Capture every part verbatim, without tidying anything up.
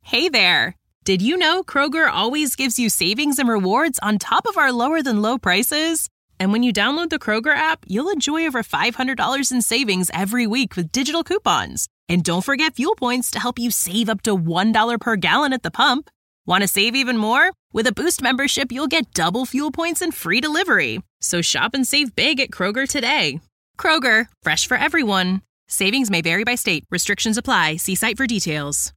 Hey there! Did you know Kroger always gives you savings and rewards on top of our lower-than-low prices? And when you download the Kroger app, you'll enjoy over five hundred dollars in savings every week with digital coupons. And don't forget fuel points to help you save up to one dollar per gallon at the pump. Want to save even more? With a Boost membership, you'll get double fuel points and free delivery. So shop and save big at Kroger today. Kroger, fresh for everyone. Savings may vary by state. Restrictions apply. See site for details.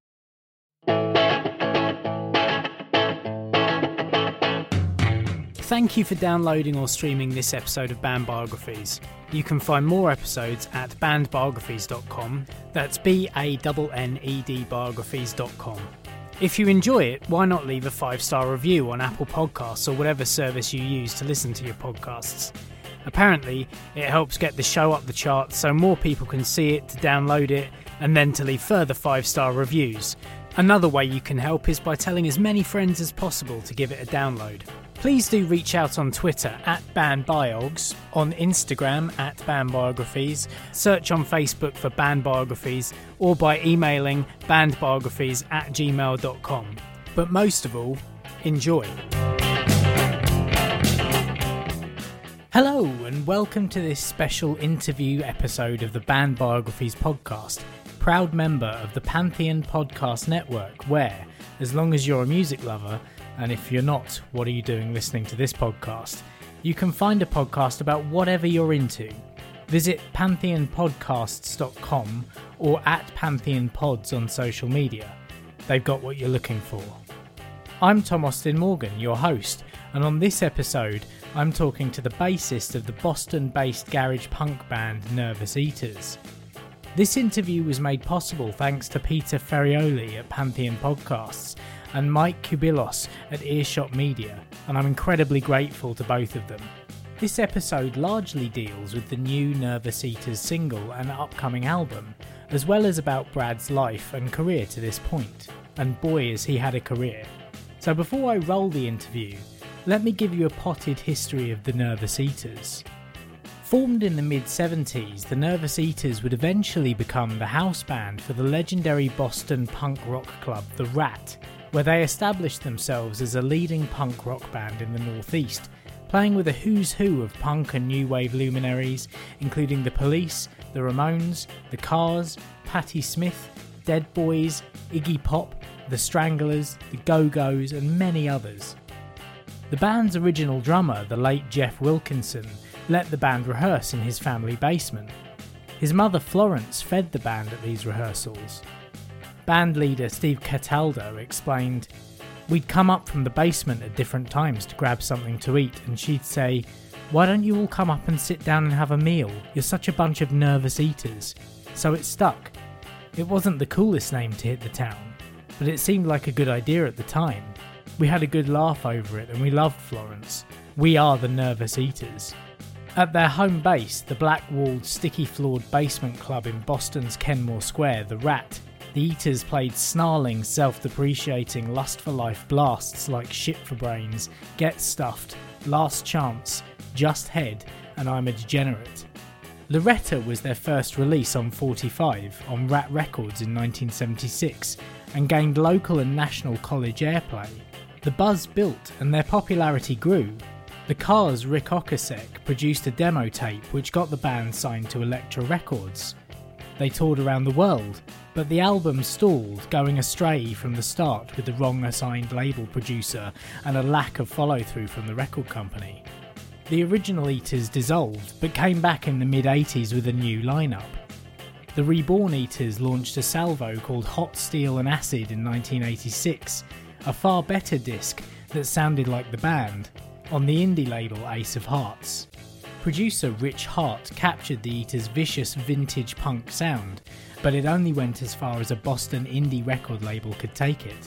Thank you for downloading or streaming this episode of Band Biographies. You can find more episodes at band biographies dot com. That's B A N N E D biographies dot com. If you enjoy it, why not leave a five-star review on Apple Podcasts or whatever service you use to listen to your podcasts? Apparently, it helps get the show up the charts so more people can see it, to download it, and then to leave further five-star reviews. Another way you can help is by telling as many friends as possible to give it a download. Please do reach out on Twitter at BandBiogs, on Instagram at BandBiographies, search on Facebook for Band Biographies, or by emailing bandbiographies at gmail dot com. But most of all, enjoy. Hello and welcome to this special interview episode of the Band Biographies podcast, proud member of the Pantheon Podcast Network, where, as long as you're a music lover, and if you're not, what are you doing listening to this podcast? You can find a podcast about whatever you're into. Visit pantheon podcasts dot com or at Pantheon Pods on social media. They've got what you're looking for. I'm Tom Austin Morgan, your host, and on this episode, I'm talking to the bassist of the Boston-based garage punk band Nervous Eaters. This interview was made possible thanks to Peter Ferrioli at Pantheon Podcasts and Mike Kubilos at Earshot Media, and I'm incredibly grateful to both of them. This episode largely deals with the new Nervous Eaters single and upcoming album, as well as about Brad's life and career to this point, and boy has he had a career. So before I roll the interview, let me give you a potted history of the Nervous Eaters. Formed in the mid seventies, the Nervous Eaters would eventually become the house band for the legendary Boston punk rock club The Rat, where they established themselves as a leading punk rock band in the Northeast, playing with a who's who of punk and new wave luminaries, including The Police, The Ramones, The Cars, Patti Smith, Dead Boys, Iggy Pop, The Stranglers, The Go-Go's, and many others. The band's original drummer, the late Jeff Wilkinson, let the band rehearse in his family basement. His mother Florence fed the band at these rehearsals. Band leader Steve Cataldo explained, "We'd come up from the basement at different times to grab something to eat, and she'd say, 'Why don't you all come up and sit down and have a meal? You're such a bunch of nervous eaters.' So it stuck. It wasn't the coolest name to hit the town, but it seemed like a good idea at the time. We had a good laugh over it and we loved Florence. We are the Nervous Eaters." At their home base, the black-walled, sticky-floored basement club in Boston's Kenmore Square, The Rat, the Eaters played snarling, self-depreciating, lust-for-life blasts like Shit for Brains, Get Stuffed, Last Chance, Just Head, and I'm a Degenerate. Loretta was their first release on forty-five on Rat Records in nineteen seventy-six and gained local and national college airplay. The buzz built and their popularity grew. The Cars' Rick Ocasek produced a demo tape which got the band signed to Elektra Records. They toured around the world, but the album stalled, going astray from the start with the wrong assigned label producer and a lack of follow-through from the record company. The original Eaters dissolved, but came back in the mid-eighties with a new lineup. The reborn Eaters launched a salvo called Hot Steel and Acid in nineteen eighty-six, a far better disc that sounded like the band, on the indie label Ace of Hearts. Producer Rich Hart captured the Eaters' vicious vintage punk sound, but it only went as far as a Boston indie record label could take it.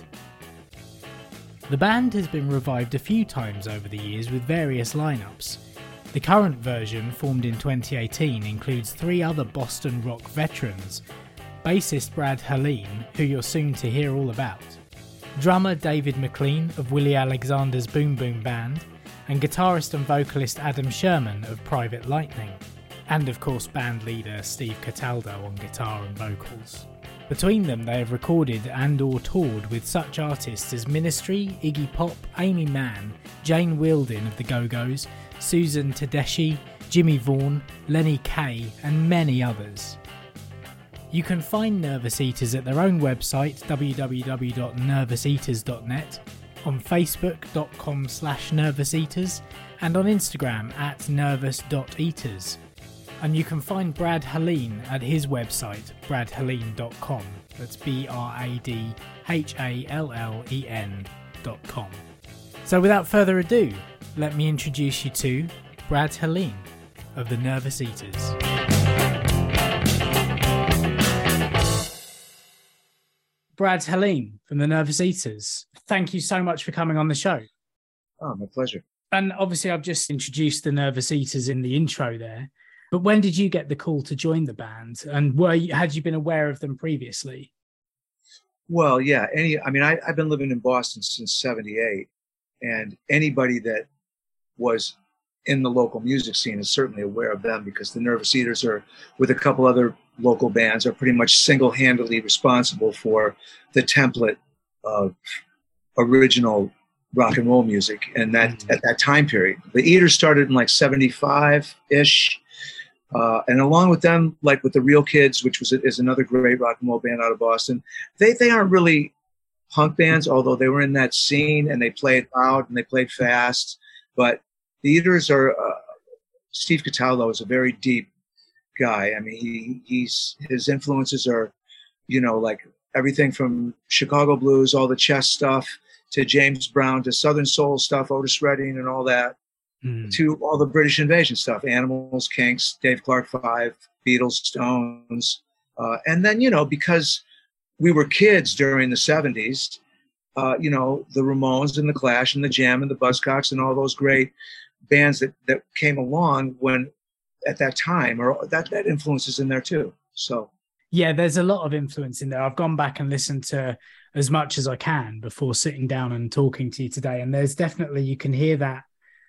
The band has been revived a few times over the years with various lineups. The current version, formed in twenty eighteen, includes three other Boston rock veterans: bassist Brad Helene, who you're soon to hear all about, drummer David McLean of Willie Alexander's Boom Boom Band, and guitarist and vocalist Adam Sherman of Private Lightning, and of course band leader Steve Cataldo on guitar and vocals. Between them, they have recorded and or toured with such artists as Ministry, Iggy Pop, Amy Mann, Jane Wheeldon of the Go-Go's, Susan Tedeschi, Jimmy Vaughan, Lenny Kaye, and many others. You can find Nervous Eaters at their own website, w w w dot nervous eaters dot net, on facebook.com slash nervouseaters, and on Instagram at nervous dot eaters. And you can find Brad Hallen at his website, brad hallen dot com. That's B R A D H A L L E N dot com. So without further ado, let me introduce you to Brad Hallen of the Nervous Eaters. Brad Hallen from the Nervous Eaters, thank you so much for coming on the show. Oh, my pleasure. And obviously I've just introduced the Nervous Eaters in the intro there. But when did you get the call to join the band, and were you, had you been aware of them previously? Well, yeah. Any, I mean, I, I've been living in Boston since seventy-eight, and anybody that was in the local music scene is certainly aware of them, because the Nervous Eaters are, with a couple other local bands, are pretty much single-handedly responsible for the template of original rock and roll music. And that mm-hmm. at that time period, the Eaters started in like seventy-five-ish. Uh, and along with them, like with the Real Kids, which was is another great rock and roll band out of Boston, they they aren't really punk bands, although they were in that scene and they played loud and they played fast. But the Eaters are, uh, Steve Cataldo is a very deep guy. I mean, he he's his influences are, you know, like everything from Chicago blues, all the chess stuff, to James Brown, to Southern soul stuff, Otis Redding and all that. Mm. To all the British Invasion stuff, Animals, Kinks, Dave Clark Five, Beatles, Stones. Uh, and then, you know, because we were kids during the seventies, uh, you know, the Ramones and the Clash and the Jam and the Buzzcocks and all those great bands that, that came along when at that time, or that, that influence is in there too. So, yeah, there's a lot of influence in there. I've gone back and listened to as much as I can before sitting down and talking to you today. And there's definitely, you can hear that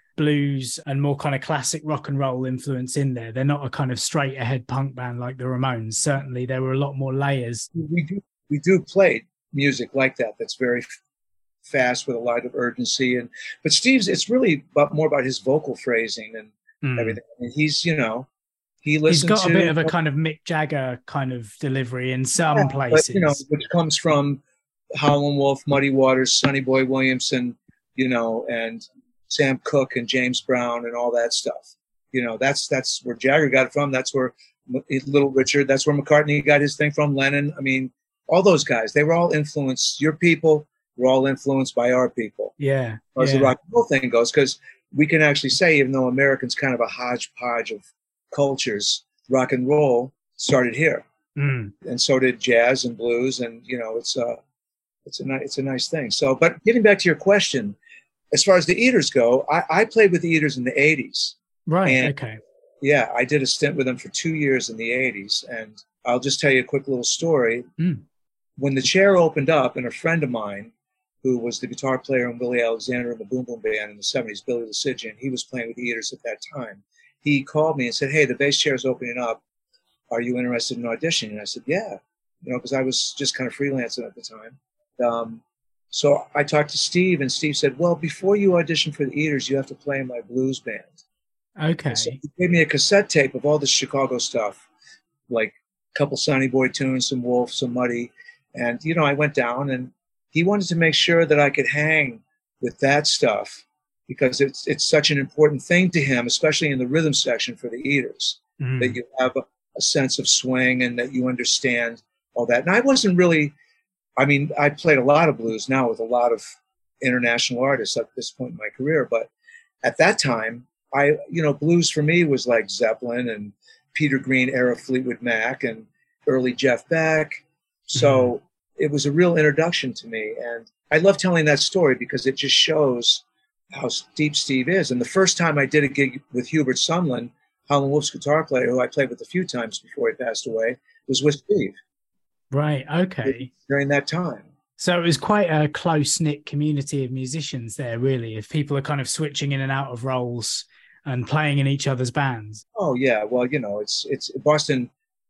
blues and more kind of classic rock and roll influence in there. They're not a kind of straight ahead punk band like the Ramones. Certainly there were a lot more layers. We do, we do play music like that. That's very f- fast with a lot of urgency. And, but Steve's, it's really about, more about his vocal phrasing and mm. everything. And he's, you know, he listens He's got to, a bit of a kind of Mick Jagger kind of delivery in some yeah, places. But, you know, which comes from Howlin' Wolf, Muddy Waters, Sonny Boy Williamson, you know, and Sam Cooke and James Brown and all that stuff. You know, that's that's where Jagger got it from. That's where Little Richard, that's where McCartney got his thing from, Lennon. I mean, all those guys, they were all influenced. Your people were all influenced by our people. Yeah. As far as yeah. the rock and roll thing goes, because we can actually say, even though American's kind of a hodgepodge of cultures, rock and roll started here. Mm. And so did jazz and blues. And, you know, it's a, it's a, it's a nice thing. So, but getting back to your question, as far as the Eaters go, I, I played with the Eaters in the eighties. Right, and, okay. Yeah, I did a stint with them for two years in the eighties. And I'll just tell you a quick little story. Mm. When the Chair opened up, and a friend of mine, who was the guitar player in Willie Alexander and the Boom Boom Band in the seventies, Billy Lucidian, he was playing with the Eaters at that time. He called me and said, hey, the bass chair is opening up. Are you interested in auditioning? And I said, yeah, you know, because I was just kind of freelancing at the time. Um, So I talked to Steve, and Steve said, well, before you audition for the Eaters, you have to play in my blues band. Okay. So he gave me a cassette tape of all the Chicago stuff, like a couple Sonny Boy tunes, some Wolf, some Muddy. And, you know, I went down, and he wanted to make sure that I could hang with that stuff, because it's it's such an important thing to him, especially in the rhythm section for the Eaters, mm. that you have a, a sense of swing and that you understand all that. And I wasn't really... I mean, I played a lot of blues now with a lot of international artists at this point in my career. But at that time, I, you know, blues for me was like Zeppelin and Peter Green era Fleetwood Mac and early Jeff Beck. So mm-hmm. it was a real introduction to me. And I love telling that story because it just shows how deep Steve is. And the first time I did a gig with Hubert Sumlin, Howlin' Wolf's guitar player, who I played with a few times before he passed away, was with Steve. Right, okay. During that time. So it was quite a close-knit community of musicians there, really, if people are kind of switching in and out of roles and playing in each other's bands. Oh, yeah. Well, you know, it's it's Boston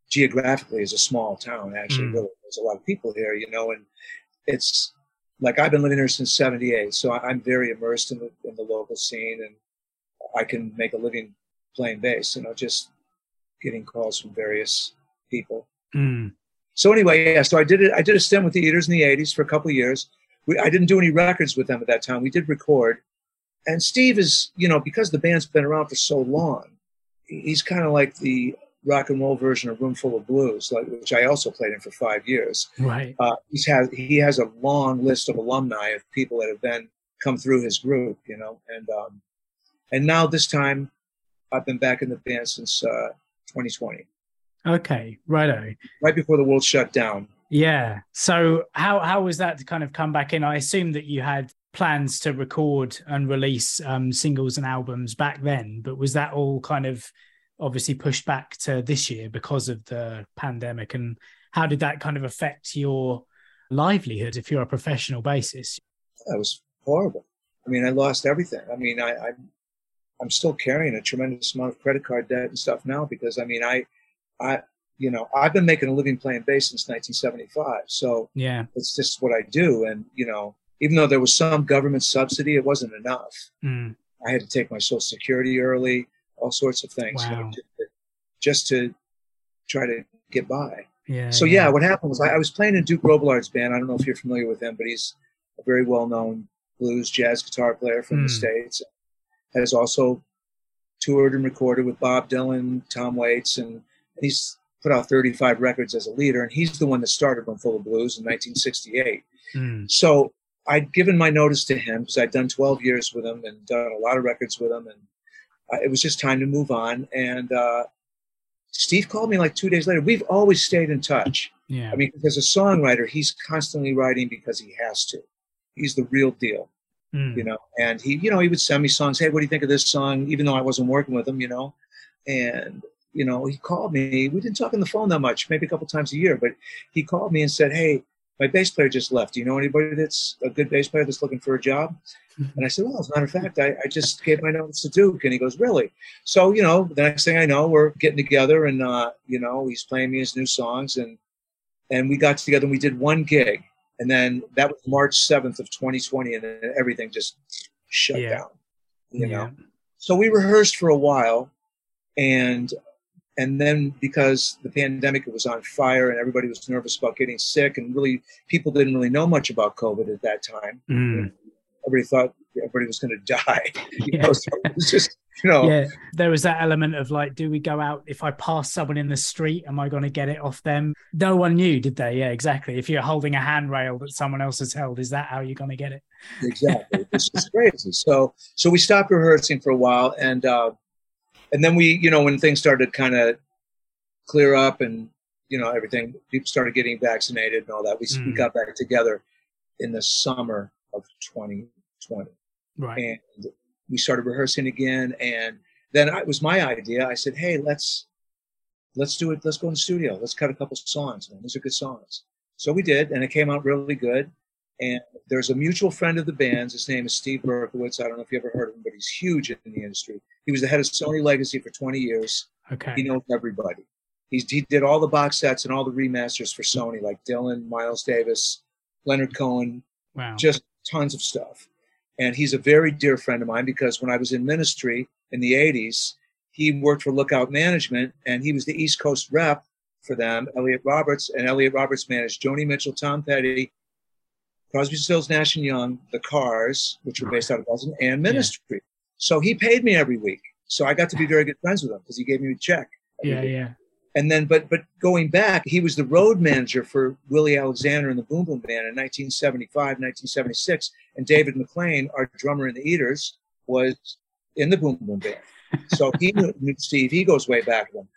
geographically is a small town. Actually, Mm. really, there's a lot of people here, you know, and it's like I've been living here since seventy-eight, so I'm very immersed in the in the local scene, and I can make a living playing bass, you know, just getting calls from various people. Mm. So anyway, yeah, so I did it. I did a stint with the Eaters in the eighties for a couple of years. We, I didn't do any records with them at that time. We did record. And Steve is, you know, because the band's been around for so long, he's kind of like the rock and roll version of Roomful of Blues, like, which I also played in for five years. Right. Uh, he's has, he has a long list of alumni of people that have been come through his group, you know. And um, and now this time, I've been back in the band since uh, twenty twenty. Okay, righto. Right before the world shut down. Yeah. So how how was that to kind of come back in? I assume that you had plans to record and release um, singles and albums back then, but was that all kind of obviously pushed back to this year because of the pandemic? And how did that kind of affect your livelihood if you're a professional bassist? That was horrible. I mean, I lost everything. I mean, I, I I'm still carrying a tremendous amount of credit card debt and stuff now because I mean, I I you know, I've been making a living playing bass since nineteen seventy-five. So yeah, it's just what I do. And, you know, even though there was some government subsidy, it wasn't enough. Mm. I had to take my Social Security early, all sorts of things, Wow. you know, just, to, just to try to get by. Yeah. So, yeah, what happened was I, I was playing in Duke Robillard's band. I don't know if you're familiar with him, but he's a very well-known blues jazz guitar player from mm. the States. Has also toured and recorded with Bob Dylan, Tom Waits, and he's put out thirty-five records as a leader. And he's the one that started Roomful of Blues in nineteen sixty-eight. Mm. So I'd given my notice to him because I'd done twelve years with him and done a lot of records with him. And uh, it was just time to move on. And uh, Steve called me like two days later. We've always stayed in touch. Yeah. I mean, as a songwriter, he's constantly writing because he has to. He's the real deal, mm. you know. And he, you know, he would send me songs. Hey, what do you think of this song? Even though I wasn't working with him, you know. And, you know, he called me. We didn't talk on the phone that much, maybe a couple times a year. But he called me and said, hey, my bass player just left. Do you know anybody that's a good bass player that's looking for a job? And I said, well, as a matter of fact, I, I just gave my notice to Duke. And he goes, really? So, you know, the next thing I know, we're getting together and, uh, you know, he's playing me his new songs. And and we got together and we did one gig. And then that was March seventh of twenty twenty. And then everything just shut yeah. down, you yeah. know. So we rehearsed for a while. And And then because the pandemic was on fire and everybody was nervous about getting sick and really people didn't really know much about COVID at that time. Mm. Everybody thought everybody was going to die. You Yeah. know, so it was just, you know. Yeah, there was that element of like, do we go out? If I pass someone in the street, am I going to get it off them? No one knew, did they? Yeah, exactly. If you're holding a handrail that someone else has held, is that how you're going to get it? Exactly. This is crazy. So, so we stopped rehearsing for a while. And, uh, and then we, you know, when things started kind of clear up and, you know, everything, people started getting vaccinated and all that. We, mm. we got back together in the summer of twenty twenty. Right. And we started rehearsing again. And then it was my idea. I said, hey, let's, let's do it. Let's go in the studio. Let's cut a couple songs. Man. Those are good songs. So we did, and it came out really good. And there's a mutual friend of the band's. His name is Steve Berkowitz. I don't know if you ever heard of him, but he's huge in the industry. He was the head of Sony Legacy for twenty years. Okay. He knows everybody. He's, he did all the box sets and all the remasters for Sony, like Dylan, Miles Davis, Leonard Cohen, wow. just tons of stuff. And he's a very dear friend of mine because when I was in ministry in the eighties, he worked for Lookout Management, and he was the East Coast rep for them, Elliot Roberts. And Elliot Roberts managed Joni Mitchell, Tom Petty, Crosby, Stills, Nash and Young, The Cars, which were based out of Boston, and Ministry. Yeah. So he paid me every week. So I got to be very good friends with him because he gave me a check. Yeah, week. yeah. And then, but but going back, he was the road manager for Willie Alexander and the Boom Boom Band in nineteen seventy-five, nineteen seventy-six. And David McLean, our drummer in the Eaters, was in the Boom Boom Band. So he knew, knew Steve. He goes way back with him.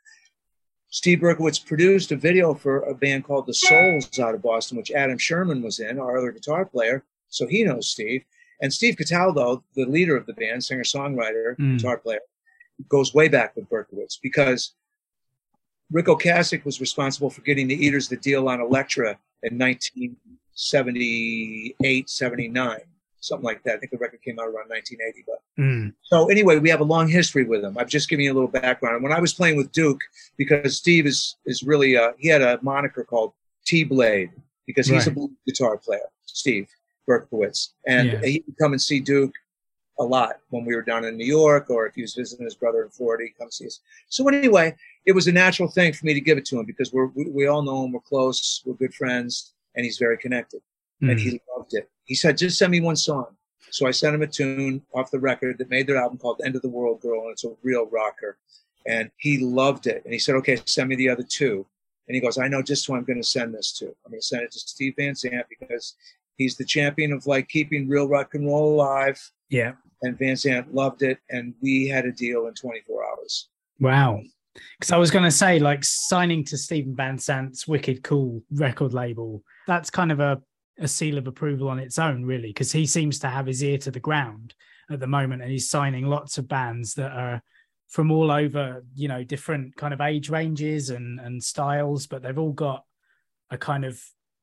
Steve Berkowitz produced a video for a band called The Souls out of Boston, which Adam Sherman was in, our other guitar player. So he knows Steve. And Steve Cataldo, the leader of the band, singer-songwriter, mm. guitar player, goes way back with Berkowitz because Rick Ocasek was responsible for getting the Eaters the deal on Elektra in nineteen seventy-eight, seventy-nine. something like that. I think the record came out around nineteen eighty. But Mm. so anyway, we have a long history with him. I've just given you a little background. And when I was playing with Duke, because Steve is is really uh, he had a moniker called T-Blade because he's Right. a blues guitar player, Steve Berkowitz, and Yeah. he would come and see Duke a lot when we were down in New York, or if he was visiting his brother in Florida, he'd come see us. So anyway, it was a natural thing for me to give it to him because we're we, we all know him, we're close, we're good friends, and he's very connected. Mm. And he loved it. He said, just send me one song. So I sent him a tune off the record that made their album called End of the World Girl, and it's a real rocker. And he loved it. And he said, okay, send me the other two. And he goes, I know just who I'm going to send this to. I'm going to send it to Steve Van Zandt because he's the champion of like keeping real rock and roll alive. Yeah. And Van Zandt loved it. And we had a deal in twenty-four hours. Wow. Because I was going to say, like, signing to Stephen Van Zandt's Wicked Cool record label, that's kind of a, a seal of approval on its own, really, because he seems to have his ear to the ground at the moment, and he's signing lots of bands that are from all over, you know, different kind of age ranges and, and styles, but they've all got a kind of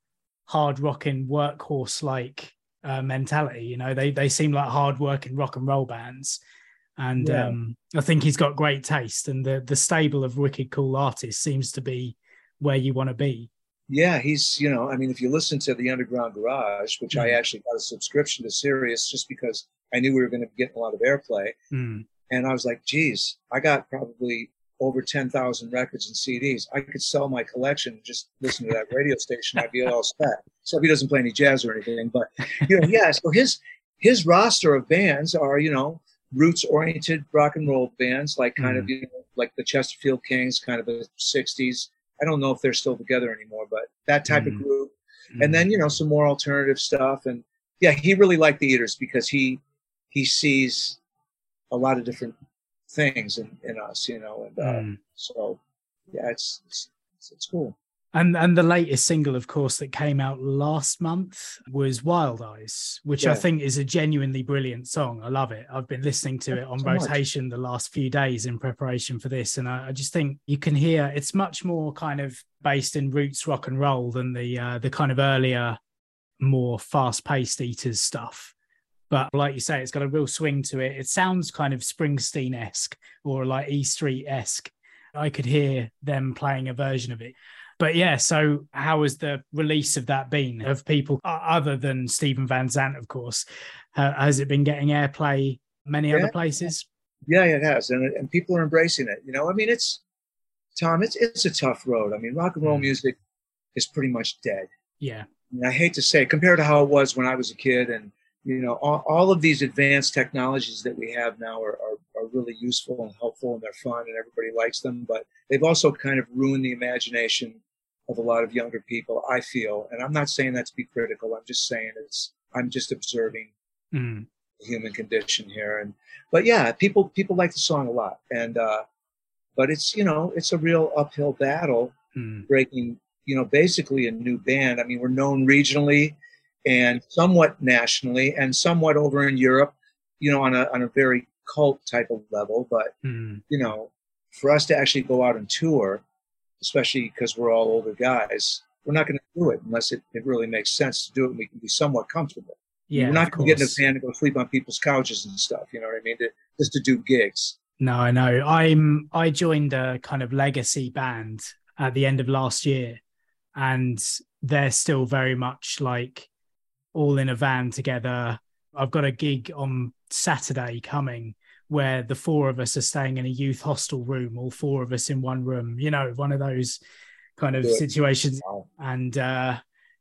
hard rocking workhorse-like uh, mentality. You know, they they seem like hard working rock and roll bands. And Yeah. um, I think he's got great taste, and the the stable of Wicked Cool artists seems to be where you want to be. Yeah, he's, you know, I mean, if you listen to the Underground Garage, which I Mm. actually got a subscription to Sirius just because I knew we were going to get a lot of airplay. Mm. And I was like, geez, I got probably over ten thousand records and C Ds. I could sell my collection and just listen to that radio station. I'd be all set. So he doesn't play any jazz or anything. But, you know, yeah, so his his roster of bands are, you know, roots-oriented rock and roll bands, like kind Mm. of, you know, like the Chesterfield Kings, kind of the sixties. I don't know if they're still together anymore, but that type Mm. of group. Mm. And then, you know, some more alternative stuff. And yeah, he really liked the Eaters because he he sees a lot of different things in, in us, you know. And uh, Mm. so, yeah, it's, it's it's cool. And and the latest single, of course, that came out last month was Wild Eyes, which Yeah. I think is a genuinely brilliant song. I love it. I've been listening to it on So much. rotation the last few days in preparation for this. And I, I just think you can hear it's much more kind of based in roots rock and roll than the uh, the kind of earlier, more fast-paced Eaters stuff. But like you say, it's got a real swing to it. It sounds kind of Springsteen-esque or like E Street-esque. I could hear them playing a version of it. But yeah, so how has the release of that been? Have people, uh, other than Stephen Van Zandt, of course, uh, has it been getting airplay many Yeah. other places? Yeah, it has. And, and people are embracing it. You know, I mean, it's, Tom, it's, it's a tough road. I mean, rock and roll Mm. music is pretty much dead. Yeah. And I hate to say, compared to how it was when I was a kid, and you know, all, all of these advanced technologies that we have now are, are, are really useful and helpful, and they're fun, and everybody likes them. But they've also kind of ruined the imagination of a lot of younger people, I feel. And I'm not saying that to be critical. I'm just saying it's. I'm just observing Mm. the human condition here. And but yeah, people people like the song a lot, and uh, but it's you know it's a real uphill battle Mm. breaking, you know, basically a new band. I mean, we're known regionally and somewhat nationally and somewhat over in Europe, you know, on a on a very cult type of level. But, Mm. you know, for us to actually go out and tour, especially because we're all older guys, we're not going to do it unless it, it really makes sense to do it and we can be somewhat comfortable. Yeah, we're not of going to get in a course. van to go sleep on people's couches and stuff, you know what I mean? To, just to do gigs. No, I know. I'm. I joined a kind of legacy band at the end of last year, and they're still very much like all in a van together. I've got a gig on Saturday coming where the four of us are staying in a youth hostel room, all four of us in one room. You know, one of those kind of Yeah. situations. Wow. And uh,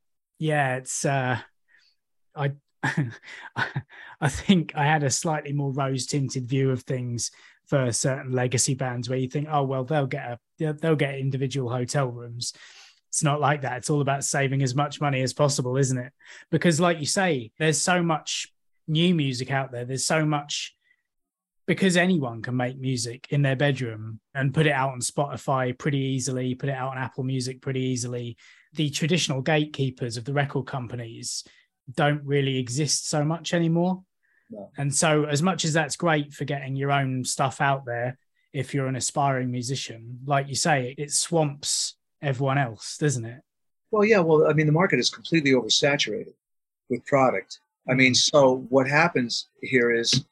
yeah, it's. Uh, I. I think I had a slightly more rose-tinted view of things for certain legacy bands where you think, oh, well, they'll get a, they'll, they'll get individual hotel rooms. It's not like that. It's all about saving as much money as possible, isn't it? Because like you say, there's so much new music out there. There's so much, because anyone can make music in their bedroom and put it out on Spotify pretty easily, put it out on Apple Music pretty easily. The traditional gatekeepers of the record companies don't really exist so much anymore. No. And so as much as that's great for getting your own stuff out there, if you're an aspiring musician, like you say, it swamps everyone else, doesn't it? Well, yeah. Well, I mean, the market is completely oversaturated with product. I mean, so what happens here is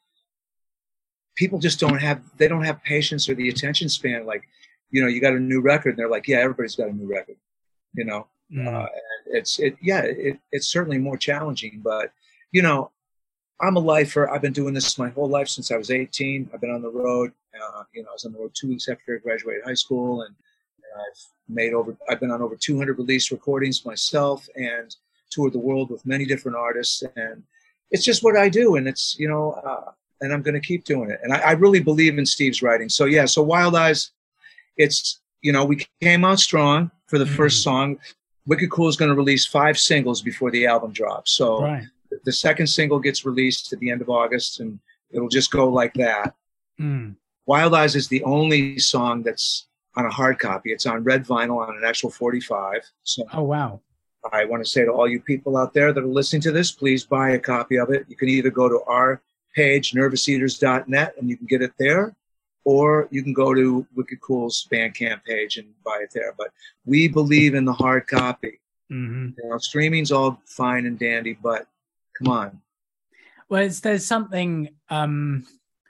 people just don't have, they don't have patience or the attention span. Like, you know, you got a new record and they're like, yeah, everybody's got a new record, you know? Mm. Uh, and it's, it, yeah, it, it's certainly more challenging, but, you know, I'm a lifer. I've been doing this my whole life since I was eighteen. I've been on the road. Uh, you know, I was on the road two weeks after I graduated high school, and, and I've made over, I've been on over two hundred release recordings myself and toured the world with many different artists. And it's just what I do. And it's, you know, uh, and I'm going to keep doing it. And I, I really believe in Steve's writing. So yeah, so Wild Eyes, it's, you know, we came out strong for the mm. first song. Wicked Cool is going to release five singles before the album drops. So right. The second single gets released at the end of August, and it'll just go like that. Mm. Wild Eyes is the only song that's on a hard copy. It's on red vinyl on an actual forty-five. So oh, wow. I want to say to all you people out there that are listening to this, please buy a copy of it. You can either go to our page, nervous eaters dot net, and you can get it there, or you can go to Wicked Cool's Bandcamp page and buy it there. But we believe in the hard copy. Mm-hmm. You know, streaming's all fine and dandy, but come on. Well, it's, there's something, um,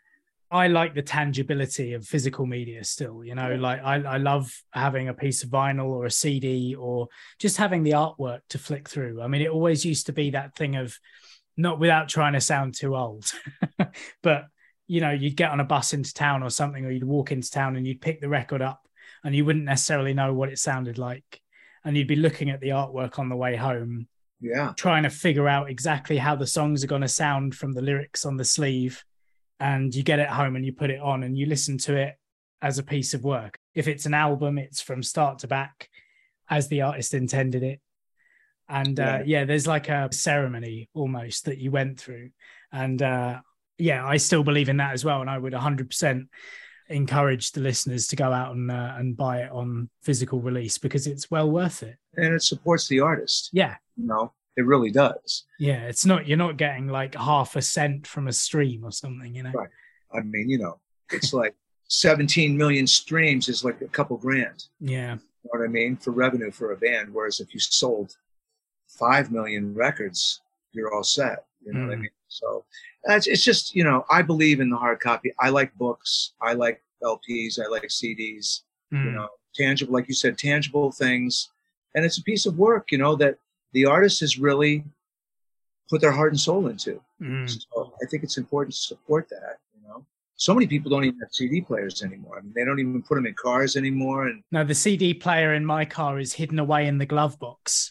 I like the tangibility of physical media still, you know, like I, I love having a piece of vinyl or a C D or just having the artwork to flick through. I mean, it always used to be that thing of, not without trying to sound too old, but, you know, you'd get on a bus into town or something, or you'd walk into town and you'd pick the record up and you wouldn't necessarily know what it sounded like. And you'd be looking at the artwork on the way home. Yeah, trying to figure out exactly how the songs are going to sound from the lyrics on the sleeve, and you get it home and you put it on and you listen to it as a piece of work. If it's an album, it's from start to back as the artist intended it. And yeah, uh, yeah there's like a ceremony almost that you went through. And uh, yeah, I still believe in that as well. And I would one hundred percent encourage the listeners to go out and uh, and buy it on physical release, because it's well worth it. And it supports the artist. Yeah. You know, it really does. Yeah, it's not, you're not getting like half a cent from a stream or something, you know? Right. I mean, you know, it's like seventeen million streams is like a couple grand. Yeah. You know what I mean? For revenue for a band. Whereas if you sold five million records, you're all set. You know mm. what I mean? So it's, it's just, you know, I believe in the hard copy. I like books. I like L Ps. I like C Ds. Mm. You know, tangible, like you said, tangible things. And it's a piece of work, you know, that the artist has really put their heart and soul into. Mm. So I think it's important to support that, you know. So many people don't even have C D players anymore. I mean, they don't even put them in cars anymore. And no, the C D player in my car is hidden away in the glove box.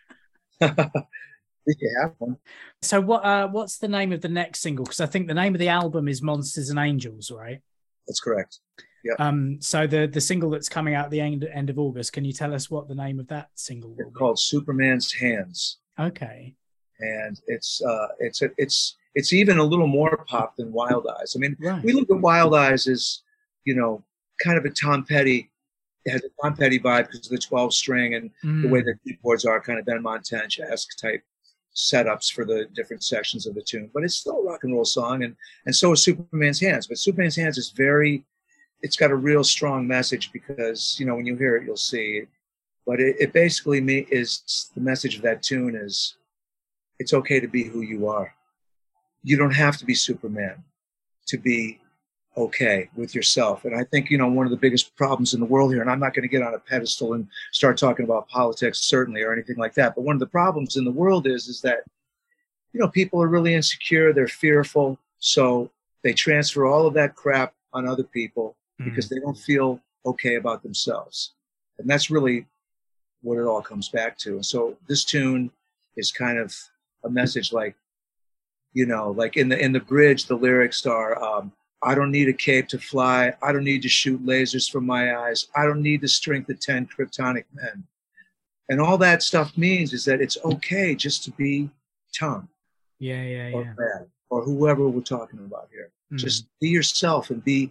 You have one. So what? Uh, what's the name of the next single? Because I think the name of the album is Monsters and Angels, right? That's correct. Yeah. Um. So the the single that's coming out at the end end of August. Can you tell us what the name of that single will it's be? Called Superman's Hands. Okay. And it's uh it's a, it's it's even a little more pop than Wild Eyes. I mean, right. We look at Wild Eyes as, you know, kind of a Tom Petty. It has a Tom Petty vibe because of the twelve string and mm. the way the keyboards are, kind of Ben Montench-esque type setups for the different sections of the tune. But it's still a rock and roll song, and and so is Superman's Hands. But Superman's Hands is very, it's got a real strong message because, you know, when you hear it, you'll see. But it, it basically me is the message of that tune is, it's okay to be who you are. You don't have to be Superman to be okay with yourself. And I think, you know, one of the biggest problems in the world here, and I'm not going to get on a pedestal and start talking about politics, certainly, or anything like that. But one of the problems in the world is, is that, you know, people are really insecure. They're fearful. So they transfer all of that crap on other people mm. because they don't feel okay about themselves. And that's really what it all comes back to. And so this tune is kind of a message like, you know, like in the, in the bridge, the lyrics are, um, I don't need a cape to fly. I don't need to shoot lasers from my eyes. I don't need the strength of ten kryptonic men. And all that stuff means is that it's okay just to be Tom. Yeah, yeah, or yeah. Brad, or whoever we're talking about here. Mm. Just be yourself and be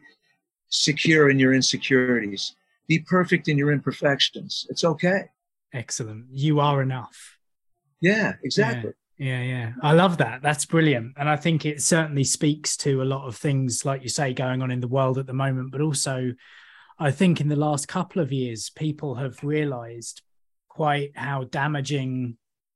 secure in your insecurities. Be perfect in your imperfections. It's okay. Excellent. You are enough. Yeah, exactly. Yeah. Yeah, yeah. I love that. That's brilliant. And I think it certainly speaks to a lot of things, like you say, going on in the world at the moment. But also, I think in the last couple of years, people have realized quite how damaging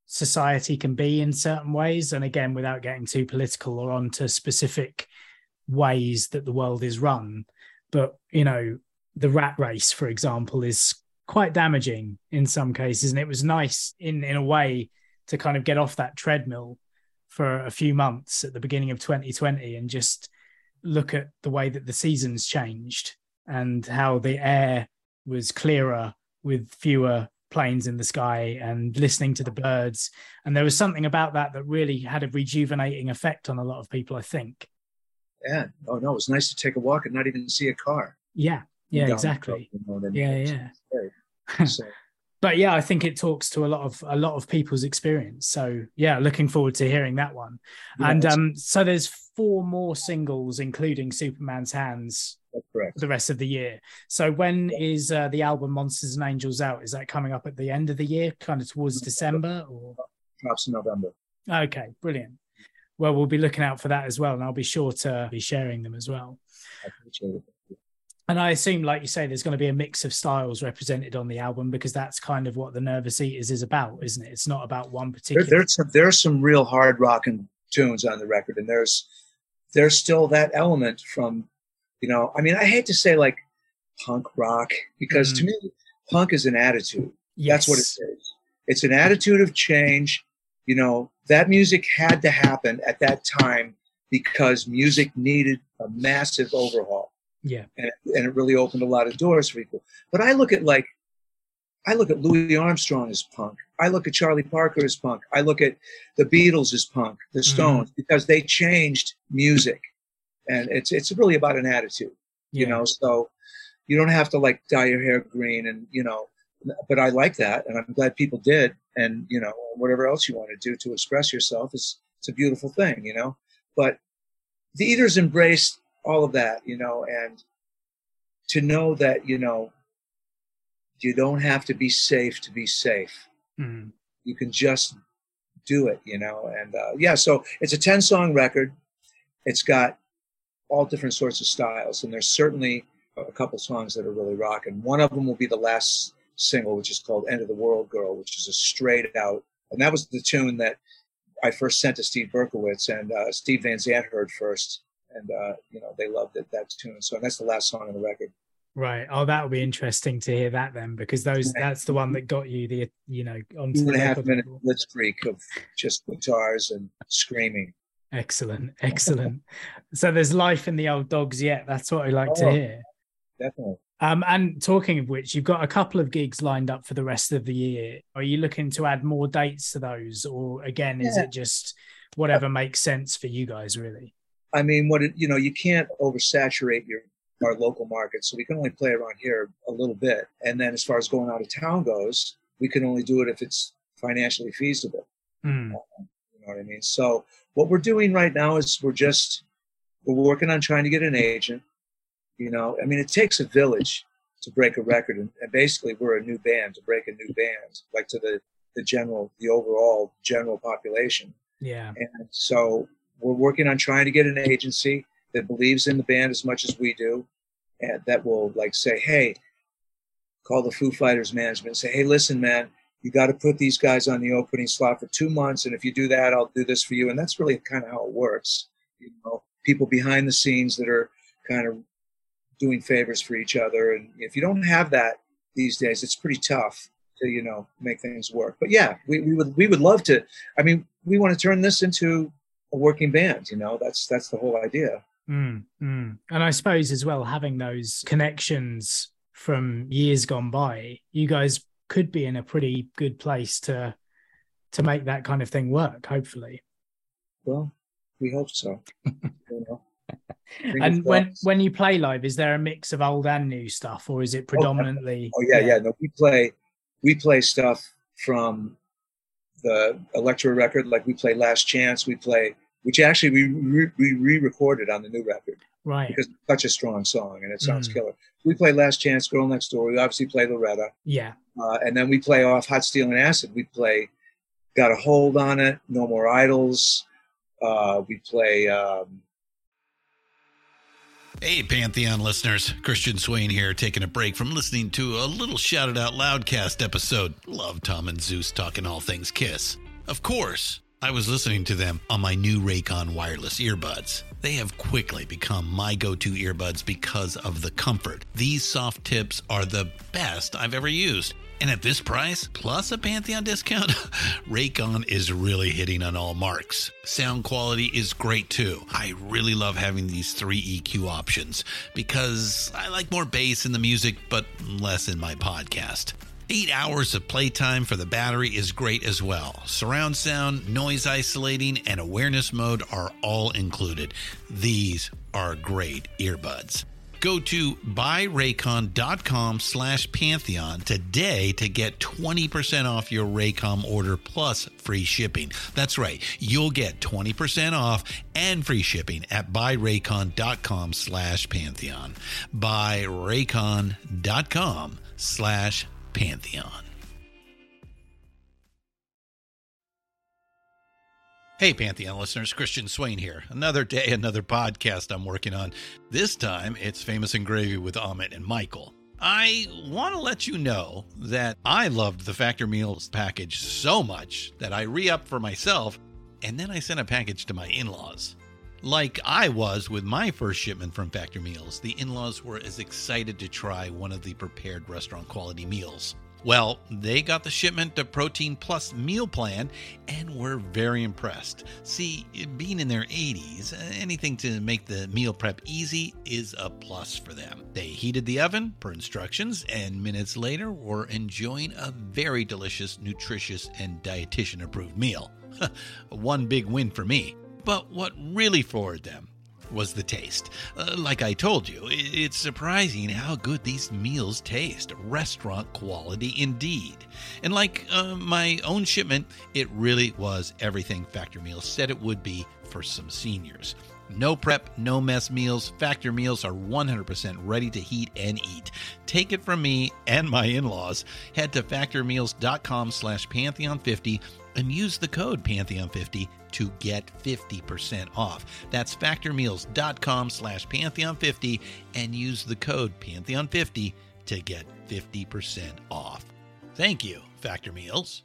society can be in certain ways. And again, without getting too political or onto specific ways that the world is run. But, you know, the rat race, for example, is quite damaging in some cases. And it was nice in, in a way to kind of get off that treadmill for a few months at the beginning of twenty twenty and just look at the way that the seasons changed and how the air was clearer with fewer planes in the sky and listening to the birds. And there was something about that that really had a rejuvenating effect on a lot of people, I think. Yeah. Oh, no, it was nice to take a walk and not even see a car. Yeah. Yeah, exactly. You know, yeah, yeah. So. But yeah, I think it talks to a lot of a lot of people's experience. So yeah, looking forward to hearing that one. Yeah, and um, so there's four more singles, including Superman's Hands, that's correct, for the rest of the year. So when yeah. is uh, the album Monsters and Angels out? Is that coming up at the end of the year, kind of towards December, or perhaps in November? Okay, brilliant. Well, we'll be looking out for that as well, and I'll be sure to be sharing them as well. I appreciate it. And I assume, like you say, there's going to be a mix of styles represented on the album, because that's kind of what the Nervous Eaters is about, isn't it? It's not about one particular. There, there's some, there's some real hard rocking tunes on the record, and there's there's still that element from, you know, I mean, I hate to say like punk rock, because mm. to me, punk is an attitude. Yes. That's what it is. It's an attitude of change. You know, that music had to happen at that time because music needed a massive overhaul. Yeah. And, and it really opened a lot of doors for people. But I look at like, I look at Louis Armstrong as punk. I look at Charlie Parker as punk. I look at the Beatles as punk, the Stones, mm-hmm. because they changed music. And it's it's really about an attitude, yeah. you know, so you don't have to like dye your hair green and, you know, but I like that. And I'm glad people did. And, you know, whatever else you want to do to express yourself is, it's a beautiful thing, you know, but the Eaters embraced all of that, you know, and to know that, you know, you don't have to be safe to be safe. Mm. You can just do it, you know, and uh, yeah, so it's a ten song record. It's got all different sorts of styles, and there's certainly a couple songs that are really rocking. One of them will be the last single, which is called End of the World Girl, which is a straight out, and that was the tune that I first sent to Steve Berkowitz, and uh, Steve Van Zandt heard first. And, uh, you know, they loved it, that tune. So that's the last song on the record. Right. Oh, that would be interesting to hear that then, because those yeah. that's the one that got you the, you know, onto Two and the a half minute blitzkrieg of just guitars and screaming. Excellent. Excellent. So there's life in the old dogs yet. That's what I like oh, to hear. Definitely. Um, and talking of which, you've got a couple of gigs lined up for the rest of the year. Are you looking to add more dates to those? Or again, is yeah. it just whatever makes sense for you guys, really? I mean, what it, you know, you can't oversaturate your our local market, so we can only play around here a little bit. And then, as far as going out of town goes, we can only do it if it's financially feasible. Mm. Uh, you know what I mean? So, what we're doing right now is we're just we're working on trying to get an agent. You know, I mean, it takes a village to break a record, and, and basically, we're a new band to break a new band, like to the the general, the overall general population. Yeah. And so. We're working on trying to get an agency that believes in the band as much as we do, and that will like say, hey, call the Foo Fighters management and say, hey, listen, man, you got to put these guys on the opening slot for two months. And if you do that, I'll do this for you. And that's really kind of how it works. You know, people behind the scenes that are kind of doing favors for each other. And if you don't have that these days, it's pretty tough to, you know, make things work. But yeah, we, we would, we would love to. I mean, we want to turn this into a working band, you know, that's that's the whole idea. Mm, mm. And I suppose as well, having those connections from years gone by, you guys could be in a pretty good place to to make that kind of thing work, hopefully. Well, we hope so. You know? And when when you play live, is there a mix of old and new stuff, or is it predominantly? Oh, oh yeah, yeah, yeah. No, we play we play stuff from the Elektra record, like we play Last Chance, we play, which actually we re- we re-recorded on the new record, right? Because it's such a strong song and it sounds mm. killer. We play Last Chance, Girl Next Door. We obviously play Loretta, yeah, uh, and then we play off Hot Steel and Acid. We play Got a Hold on It, No More Idols. Uh, we play. Um, Hey, Pantheon listeners, Christian Swain here, taking a break from listening to a little Shout It Out Loudcast episode. Love Tom and Zeus talking all things Kiss. Of course, I was listening to them on my new Raycon wireless earbuds. They have quickly become my go-to earbuds because of the comfort. These soft tips are the best I've ever used. And at this price, plus a Pantheon discount, Raycon is really hitting on all marks. Sound quality is great too. I really love having these three E Q options because I like more bass in the music, but less in my podcast. Eight hours of playtime for the battery is great as well. Surround sound, noise isolating, and awareness mode are all included. These are great earbuds. Go to buyraycon.com slash Pantheon today to get twenty percent off your Raycom order plus free shipping. That's right. You'll get twenty percent off and free shipping at buyraycon.com slash Pantheon. Buyraycon.com slash Pantheon. Hey, Pantheon listeners, Christian Swain here. Another day, another podcast I'm working on. This time, it's Famous and Gravy with Amit and Michael. I want to let you know that I loved the Factor Meals package so much that I re-upped for myself, and then I sent a package to my in-laws. Like I was with my first shipment from Factor Meals, the in-laws were as excited to try one of the prepared restaurant quality meals. Well, they got the shipment of Protein Plus meal plan and were very impressed. See, being in their eighties, anything to make the meal prep easy is a plus for them. They heated the oven per instructions and minutes later were enjoying a very delicious, nutritious, and dietitian-approved meal. One big win for me. But what really floored them was the taste. Uh, like I told you, it's surprising how good these meals taste. Restaurant quality indeed. And like uh, my own shipment, it really was everything Factor Meals said it would be for some seniors. No prep, no mess meals. Factor Meals are one hundred percent ready to heat and eat. Take it from me and my in-laws. Head to factormeals.com slash Pantheon fifty and use the code Pantheon fifty to get fifty percent off. That's factormeals.com slash Pantheon fifty and use the code Pantheon fifty to get fifty percent off. Thank you, Factor Meals.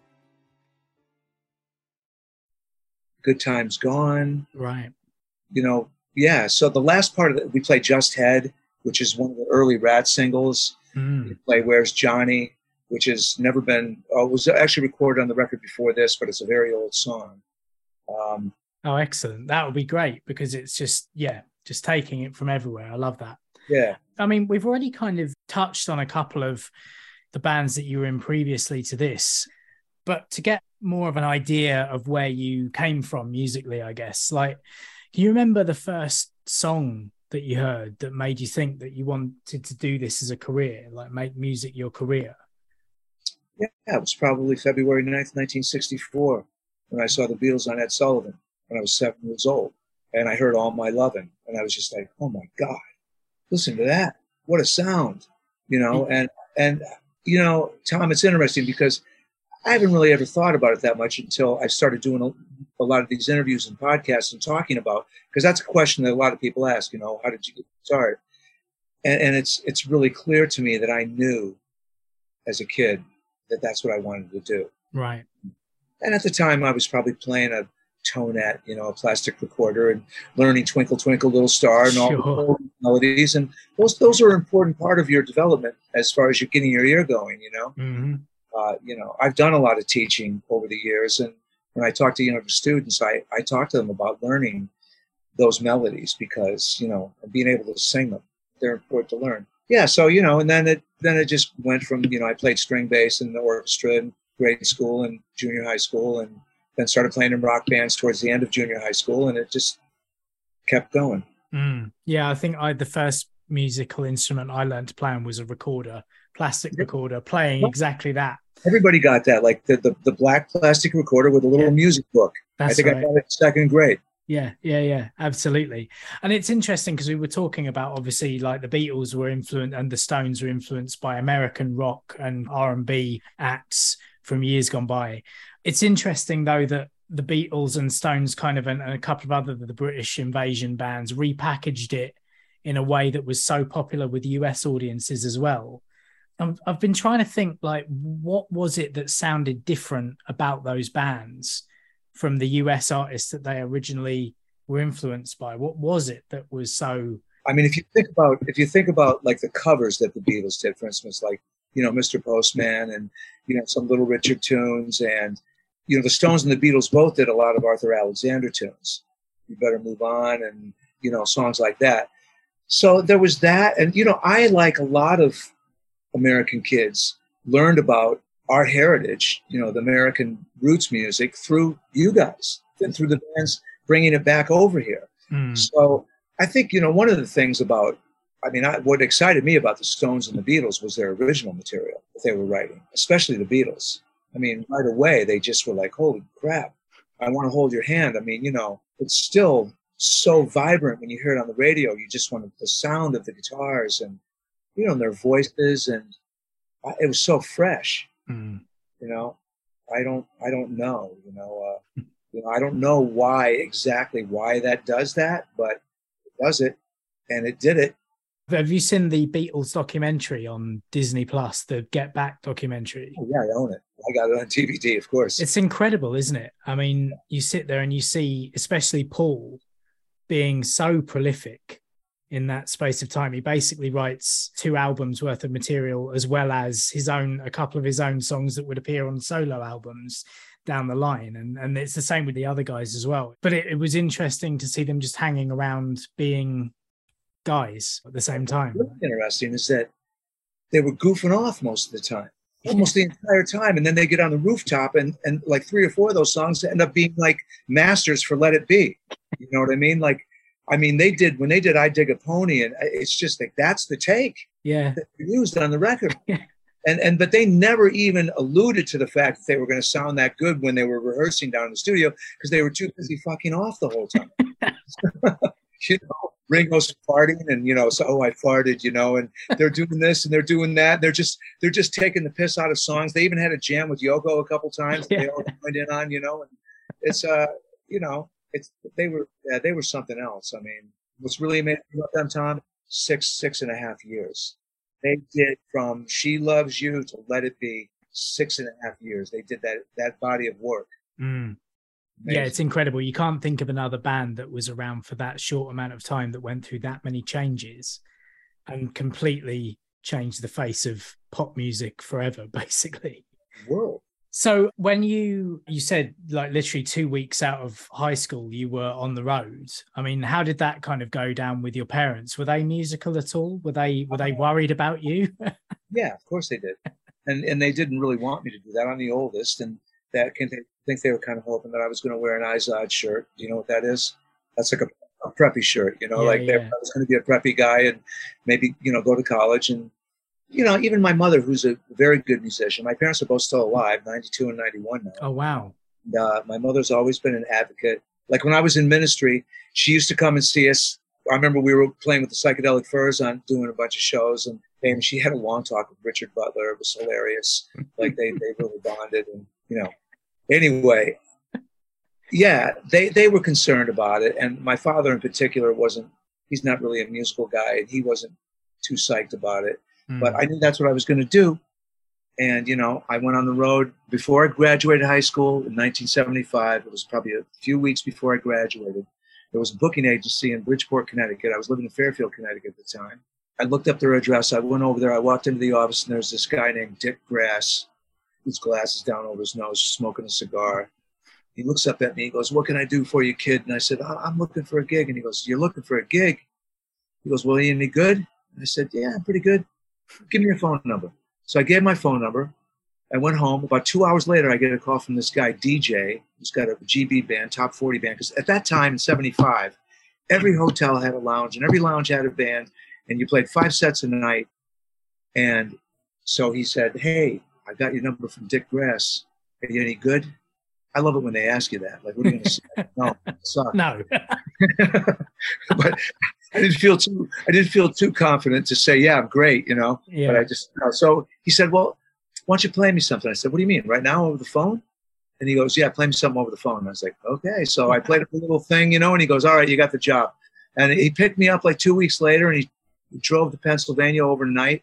Good Times Gone. Right. You know, yeah. So the last part of it, we play Just Head, which is one of the early Rat singles. Mm. We play Where's Johnny, which has never been, oh, it was actually recorded on the record before this, but it's a very old song. Um, oh, excellent. That would be great because it's just, yeah, just taking it from everywhere. I love that. Yeah. I mean, we've already kind of touched on a couple of the bands that you were in previously to this, but to get more of an idea of where you came from musically, I guess, like, do you remember the first song that you heard that made you think that you wanted to do this as a career, like make music your career? Yeah, it was probably February ninth, nineteen sixty-four, when I saw the Beatles on Ed Sullivan when I was seven years old. And I heard All My Lovin', and I was just like, oh my God, listen to that. What a sound, you know? And, and you know, Tom, it's interesting because I haven't really ever thought about it that much until I started doing a, a lot of these interviews and podcasts and talking about, because that's a question that a lot of people ask, you know, how did you get started? And, and it's it's really clear to me that I knew as a kid that that's what I wanted to do. Right. And at the time, I was probably playing a tonette, you know, a plastic recorder, and learning Twinkle, Twinkle, Little Star and all Sure. the melodies. And those those are an important part of your development as far as you're getting your ear going, you know. Mm-hmm. Uh, you know, I've done a lot of teaching over the years, and when I talk to younger students, I, I talk to them about learning those melodies because, you know, being able to sing them, they're important to learn. Yeah, so, you know, and then it then it just went from, you know, I played string bass in the orchestra in grade school and junior high school, and then started playing in rock bands towards the end of junior high school, and it just kept going. Mm. Yeah, I think I the first musical instrument I learned to play on was a recorder, plastic recorder, playing exactly that. Everybody got that, like the, the, the black plastic recorder with a little Yeah. music book. That's I think right. I got it in second grade. Yeah, yeah, yeah, absolutely. And it's interesting because we were talking about, obviously, like the Beatles were influenced and the Stones were influenced by American rock and R and B acts from years gone by. It's interesting, though, that the Beatles and Stones kind of, and, and a couple of other the British invasion bands repackaged it in a way that was so popular with U S audiences as well. I've, I've been trying to think, like, what was it that sounded different about those bands from the U S artists that they originally were influenced by? What was it that was so... I mean, if you think about, if you think about like the covers that the Beatles did, for instance, like, you know, Mister Postman and, you know, some Little Richard tunes, and, you know, the Stones and the Beatles both did a lot of Arthur Alexander tunes. You Better Move On, and, you know, songs like that. So there was that. And, you know, I, like a lot of American kids, learned about our heritage, you know, the American roots music through you guys and through the bands bringing it back over here. Mm. So I think, you know, one of the things about, I mean, I, what excited me about the Stones and the Beatles was their original material that they were writing, especially the Beatles. I mean, right away, they just were like, holy crap, I want to hold your hand. I mean, you know, it's still so vibrant when you hear it on the radio. You just want the sound of the guitars and, you know, their voices, and it was so fresh. Mm. You know, I don't, I don't know, you know, uh, you know, I don't know why exactly why that does that, but it does it, and it did it. Have you seen the Beatles documentary on Disney Plus, the Get Back documentary? Oh, yeah, I own it. I got it on D V D, of course. It's incredible, isn't it? I mean, you sit there and you see, especially Paul, being so prolific in that space of time. He basically writes two albums worth of material, as well as his own, a couple of his own songs that would appear on solo albums down the line. And, and it's the same with the other guys as well. But it, it was interesting to see them just hanging around being guys at the same time. What's interesting is that they were goofing off most of the time, almost the entire time. And then they get on the rooftop, and, and like three or four of those songs end up being like masters for Let It Be. You know what I mean? Like, I mean, they did, when they did I Dig a Pony, and it's just like, that's the take yeah. that they used on the record. and, and, but they never even alluded to the fact that they were going to sound that good when they were rehearsing down in the studio, because they were too busy fucking off the whole time. You know, Ringo's farting, and, you know, so, oh, I farted, you know, and they're doing this and they're doing that. They're just, they're just taking the piss out of songs. They even had a jam with Yoko a couple times that yeah. they all joined in on, you know, and it's, uh, you know, it's, they were, yeah, they were something else. I mean, what's really amazing about them, Tom, six, six and a half years. They did from She Loves You to Let It Be, six and a half years. They did that, that body of work. Mm. Yeah, it's incredible. You can't think of another band that was around for that short amount of time that went through that many changes and completely changed the face of pop music forever, basically. World. So when you, you said like literally two weeks out of high school, you were on the road. I mean, how did that kind of go down with your parents? Were they musical at all? Were they, were they worried about you? Yeah, of course they did. And and they didn't really want me to do that. I'm the oldest, and that can I think they were kind of hoping that I was going to wear an Izod shirt. Do you know what that is? That's like a, a preppy shirt, you know, yeah, like yeah. I was going to be a preppy guy and maybe, you know, go to college. And, you know, even my mother, who's a very good musician, my parents are both still alive, ninety-two and ninety-one now. Oh, wow. And, uh, my mother's always been an advocate. Like when I was in ministry, she used to come and see us. I remember we were playing with the Psychedelic Furs on doing a bunch of shows, and, and she had a long talk with Richard Butler. It was hilarious. Like they, they really bonded, and, you know, anyway, yeah, they, they were concerned about it. And my father in particular wasn't, he's not really a musical guy, and he wasn't too psyched about it. Mm. But I knew that's what I was going to do. And, you know, I went on the road before I graduated high school in nineteen seventy-five. It was probably a few weeks before I graduated. There was a booking agency in Bridgeport, Connecticut. I was living in Fairfield, Connecticut at the time. I looked up their address. I went over there. I walked into the office, and there was this guy named Dick Grass, with glasses down over his nose, smoking a cigar. He looks up at me. He goes, "What can I do for you, kid?" And I said, "I'm looking for a gig." And he goes, "You're looking for a gig?" He goes, "Well, are you any good?" And I said, "Yeah, I'm pretty good. Give me your phone number." So I gave my phone number. I went home. About two hours later, I get a call from this guy, D J, who's got a G B band, top forty band. Because at that time in seventy-five, every hotel had a lounge, and every lounge had a band, and you played five sets a night. And so he said, "Hey, I got your number from Dick Grass. Are you any good?" I love it when they ask you that. Like, what are you going to say? No, it sucks. No. But I didn't feel too. I didn't feel too confident to say, "Yeah, I'm great," you know. Yeah. But I just. You know, so he said, "Well, why don't you play me something?" I said, "What do you mean? Right now over the phone?" And he goes, "Yeah, play me something over the phone." And I was like, "Okay." So I played a little thing, you know. And he goes, "All right, you got the job." And he picked me up like two weeks later, and he drove to Pennsylvania overnight.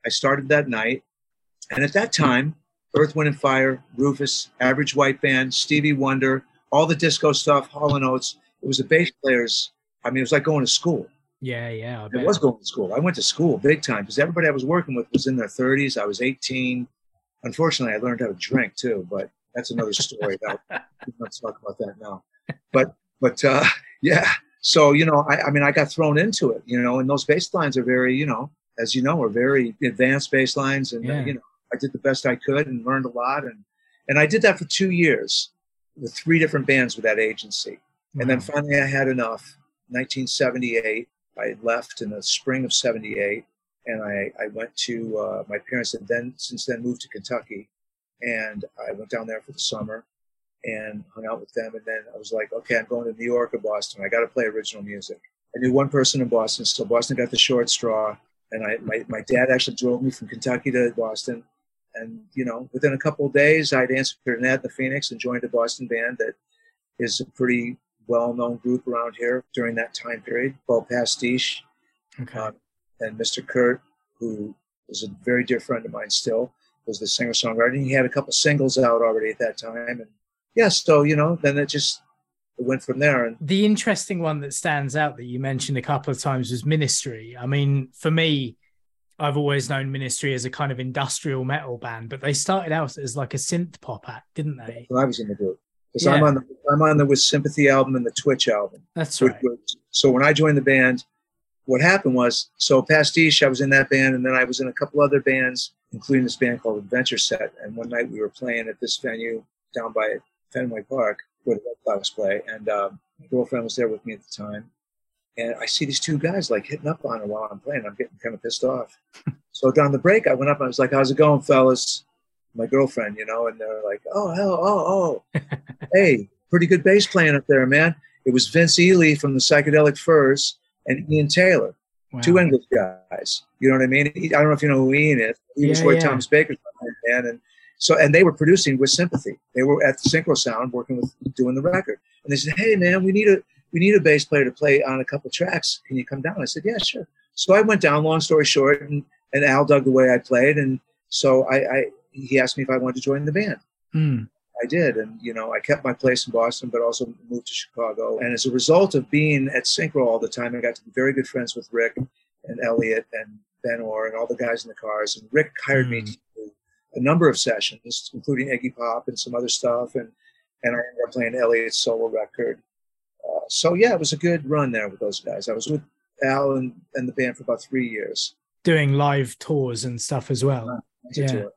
I started that night. And at that time, Earth, Wind and Fire, Rufus, Average White Band, Stevie Wonder, all the disco stuff, Hall and Oates. It was the bass players. I mean, it was like going to school. Yeah, yeah. I It bet. was going to school. I went to school big time because everybody I was working with was in their thirties. I was eighteen. Unfortunately, I learned how to drink too, but that's another story. Let's talk about that now. But, but uh, yeah. So, you know, I, I mean, I got thrown into it, you know, and those bass lines are very, you know, as you know, are very advanced bass lines. And, Yeah. uh, you know, I did the best I could and learned a lot. And, and I did that for two years with three different bands with that agency. And then Wow. finally I had enough. nineteen seventy-eight, I left in the spring of seventy-eight. And I, I went to, uh, my parents had then, since then moved to Kentucky. And I went down there for the summer and hung out with them. And then I was like, okay, I'm going to New York or Boston. I got to play original music. I knew one person in Boston, so Boston got the short straw. And I, my, my dad actually drove me from Kentucky to Boston. And, you know, within a couple of days, I'd answered an ad in the Phoenix and joined a Boston band that is a pretty well-known group around here during that time period, called Pastiche. Okay. Um, and Mister Kurt, who was a very dear friend of mine still, was the singer-songwriter. And he had a couple singles out already at that time. And yeah, so, you know, then it just it went from there. And The interesting one that stands out that you mentioned a couple of times was Ministry. I mean, for me, I've always known Ministry as a kind of industrial metal band, but they started out as like a synth pop act, didn't they? when I was in the group. Because Yeah. I'm on the I'm on the With Sympathy album and the Twitch album. That's Which right. was- so when I joined the band, what happened was, so Pastiche, I was in that band, and then I was in a couple other bands, including this band called Adventure Set. And one night we were playing at this venue down by Fenway Park, where the Red Sox play, and um, my girlfriend was there with me at the time. And I see these two guys like hitting up on her while I'm playing. I'm getting kind of pissed off. So down the break, I went up and I was like, "How's it going, fellas?" My girlfriend, you know, and they're like, "Oh, hell, oh, oh, hey, pretty good bass playing up there, man." It was Vince Ely from the Psychedelic Furs and Ian Taylor, Wow. two English guys. You know what I mean? I don't know if you know who Ian is. He was Yeah, Roy yeah. Thomas Baker's band, and so and they were producing With Sympathy. They were at the Synchro Sound working with doing the record, and they said, "Hey, man, we need a we need a bass player to play on a couple tracks. Can you come down?" I said, "Yeah, sure." So I went down. Long story short, and, and Al dug the way I played, and so I, I he asked me if I wanted to join the band. Mm. I did, and you know, I kept my place in Boston, but also moved to Chicago. And as a result of being at Synchro all the time, I got to be very good friends with Rick and Elliot and Ben Orr and all the guys in the cars. And Rick hired me Mm. to do a number of sessions, including Iggy Pop and some other stuff. And and I ended up playing Elliot's solo record. Uh, so yeah, it was a good run there with those guys. I was with Al and, and the band for about three years. Doing live tours and stuff as well. I did Yeah. tour.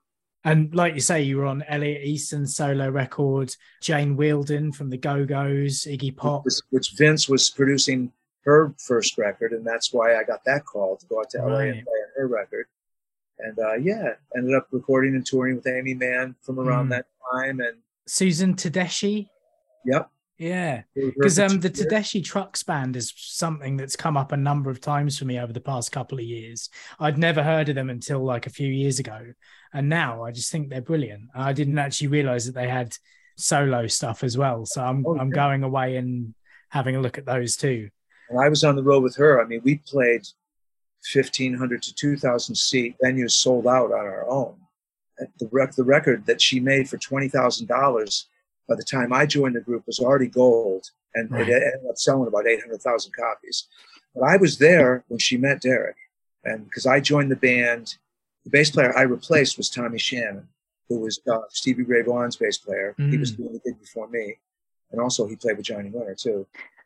And like you say, you were on Elliot Easton's solo record, Jane Wielden from the Go-Go's, Iggy Pop. Which, which Vince was producing her first record, and that's why I got that call to go out to L A Right. and play on her record. And uh, yeah, ended up recording and touring with Amy Mann from around Mm. that time. And Susan Tedeschi. yep, Yeah. it was her Because for um, two the years. Tedeschi Trucks Band is something that's come up a number of times for me over the past couple of years. I'd never heard of them until like a few years ago. And now I just think they're brilliant. I didn't actually realize that they had solo stuff as well. So I'm Oh, I'm yeah. going away and having a look at those too. And I was on the road with her. I mean, we played fifteen hundred to two thousand seat venues sold out on our own. And The, rec- the record that she made for twenty thousand dollars by the time I joined the group was already gold, and Right. it ended up selling about eight hundred thousand copies. But I was there when she met Derek, and because I joined the band, the bass player I replaced was Tommy Shannon, who was uh, Stevie Ray Vaughan's bass player. He was Mm. doing the gig before me, and also he played with Johnny Winter too.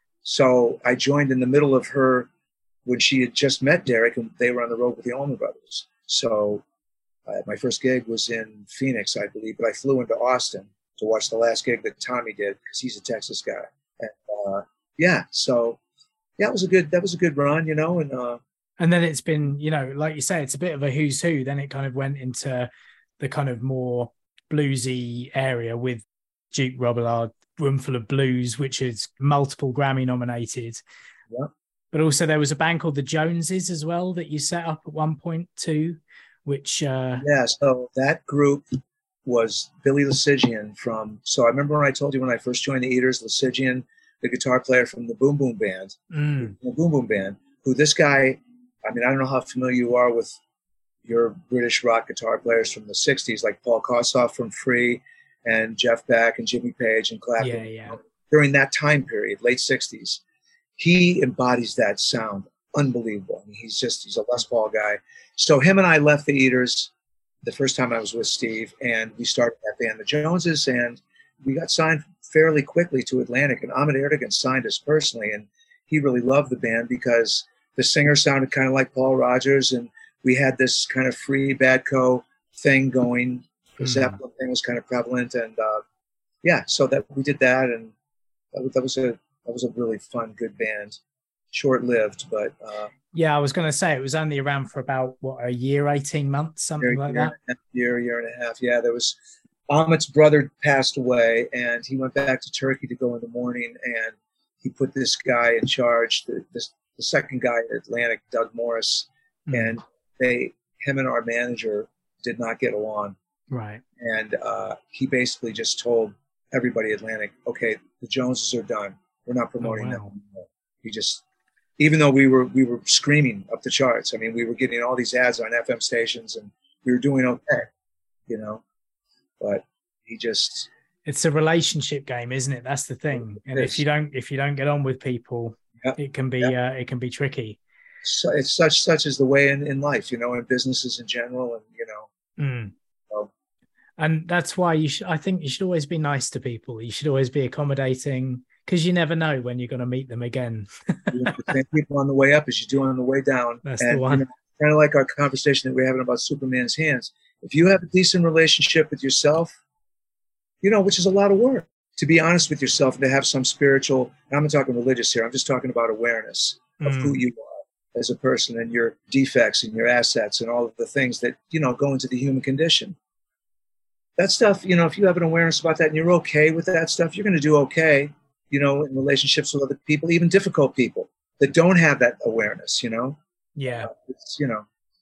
So I joined in the middle of her when she had just met Derek, and they were on the road with the Allman Brothers. So uh, my first gig was in Phoenix, I believe, but I flew into Austin to watch the last gig that Tommy did because he's a Texas guy. And uh, yeah, so yeah, it was a good that was a good run, you know. And uh, And then it's been, you know, like you say, it's a bit of a who's who. Then it kind of went into the kind of more bluesy area with Duke Robillard, Roomful of Blues, which is multiple Grammy nominated. Yeah. But also there was a band called the Joneses as well that you set up at one point too, which uh yeah, so that group was Billy Lysigian from. So I remember when I told you when I first joined the Eaters, Lysigian, the guitar player from the Boom Boom Band, mm, the Boom Boom Band, who this guy. I mean, I don't know how familiar you are with your British rock guitar players from the sixties, like Paul Kossoff from Free and Jeff Beck and Jimmy Page and Clapton. Yeah, yeah. During that time period, late sixties, he embodies that sound. Unbelievable. I mean, he's just, he's a Les Paul guy. So him and I left the Eaters the first time I was with Steve, and we started that band, the Joneses, and we got signed fairly quickly to Atlantic, and Ahmet Ertegun signed us personally, and he really loved the band because the singer sounded kind of like Paul Rodgers, and we had this kind of Free Badco thing going. The mm. Zeppelin thing was kind of prevalent, and uh, yeah, so that we did that, and that was, that was a that was a really fun, good band. Short-lived, but uh, yeah, I was going to say it was only around for about what, a year, eighteen months, something year, like year that. And a year, year and a half. Yeah, there was Ahmet's brother passed away, and he went back to Turkey to go in the morning, and he put this guy in charge, the, this, the second guy at Atlantic, Doug Morris, mm. and they, him and our manager did not get along. Right. And uh, he basically just told everybody at Atlantic, okay, the Joneses are done. We're not promoting oh, wow. them anymore. He just, even though we were we were screaming up the charts. I mean, we were getting all these ads on F M stations, and we were doing okay, you know. But he just, it's a relationship game, isn't it? That's the thing. And if you don't if you don't get on with people, yeah. it can be yeah. uh, it can be tricky. So it's such such is the way in, in life, you know, in businesses in general, and you know. Mm. So. And that's why you should. I think you should always be nice to people. You should always be accommodating. Because you never know when you're going to meet them again. You have the same people on the way up as you do on the way down. That's and, the one. You know, kind of like our conversation that we're having about Superman's hands. If you have a decent relationship with yourself, you know, which is a lot of work, to be honest with yourself and to have some spiritual, I'm not talking religious here, I'm just talking about awareness of mm. who you are as a person and your defects and your assets and all of the things that, you know, go into the human condition. That stuff, you know, if you have an awareness about that and you're okay with that stuff, you're going to do okay. You know, in relationships with other people, even difficult people that don't have that awareness, you know? Yeah. Uh, it's, you know,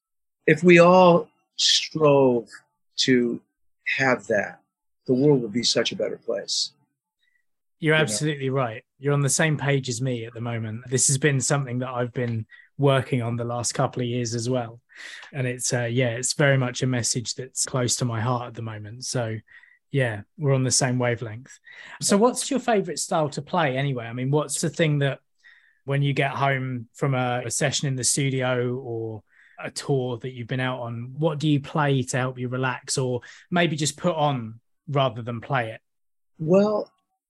if we all strove to have that, the world would be such a better place. You're absolutely know? right. You're on the same page as me at the moment. This has been something that I've been working on the last couple of years as well. And it's, uh, yeah, it's very much a message that's close to my heart at the moment. So, yeah, we're on the same wavelength. So what's your favorite style to play anyway? I mean, what's the thing that when you get home from a, a session in the studio or a tour that you've been out on, what do you play to help you relax or maybe just put on rather than play it? Well,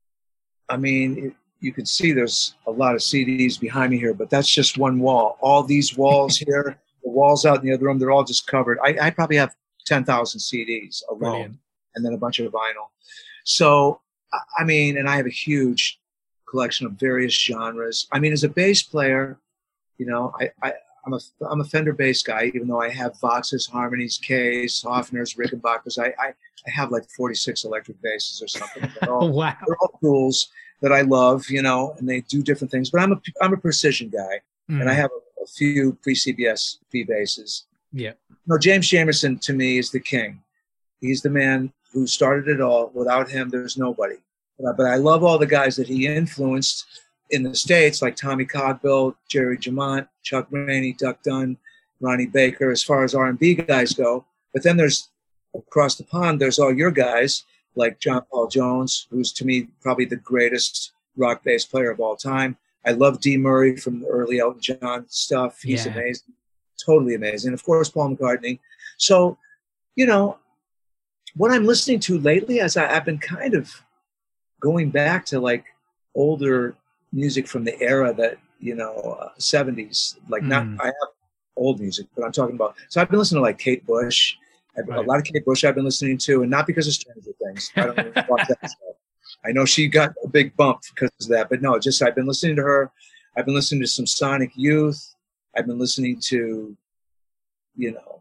I mean, it, you can see there's a lot of C Ds behind me here, but that's just one wall. All these walls here, the walls out in the other room, they're all just covered. I, I probably have ten thousand C Ds alone. Brilliant. And then a bunch of vinyl. So, I mean, and I have a huge collection of various genres. I mean, as a bass player, you know, I, I, I'm a I'm a Fender bass guy, even though I have Voxes, Harmonies, Ks, Hofners, Rickenbackers. I, I, I have like forty-six electric basses or something. They're all, wow. They're all tools that I love, you know, and they do different things. But I'm a, I'm a precision guy, mm. and I have a, a few pre-C B S V basses. Yeah. No, James Jamerson, to me, is the king. He's the man who started it all. Without him, there's nobody. But, but I love all the guys that he influenced in the States, like Tommy Cogbill, Jerry Jamont, Chuck Rainey, Duck Dunn, Ronnie Baker, as far as R and B guys go. But then there's, across the pond, there's all your guys, like John Paul Jones, who's to me probably the greatest rock bass player of all time. I love Dee Murray from the early Elton John stuff. He's yeah. amazing, totally amazing. Of course, Paul McCartney. So, you know, what I'm listening to lately, as I, I've been kind of going back to like older music from the era that, you know, uh, seventies, like mm. not, I have old music, but I'm talking about, so I've been listening to like Kate Bush. I've, right. A lot of Kate Bush I've been listening to, and not because of Stranger Things. I don't even watch that stuff. I know she got a big bump because of that, but no, just I've been listening to her. I've been listening to some Sonic Youth. I've been listening to, you know,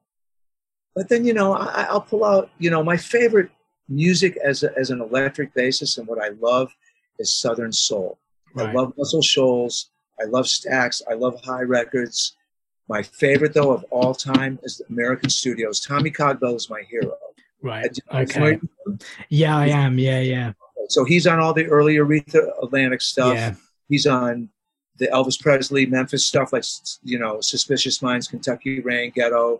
but then, you know, I, I'll pull out, you know, my favorite music as a, as an electric bassist, and what I love is Southern Soul. Right. I love Muscle Shoals. I love Stax. I love High Records. My favorite, though, of all time is the American Studios. Tommy Cogbill is my hero. Right. Okay. Yeah, I am. Yeah, yeah. So he's on all the early Aretha Atlantic stuff. Yeah. He's on the Elvis Presley, Memphis stuff, like, you know, Suspicious Minds, Kentucky Rain, Ghetto.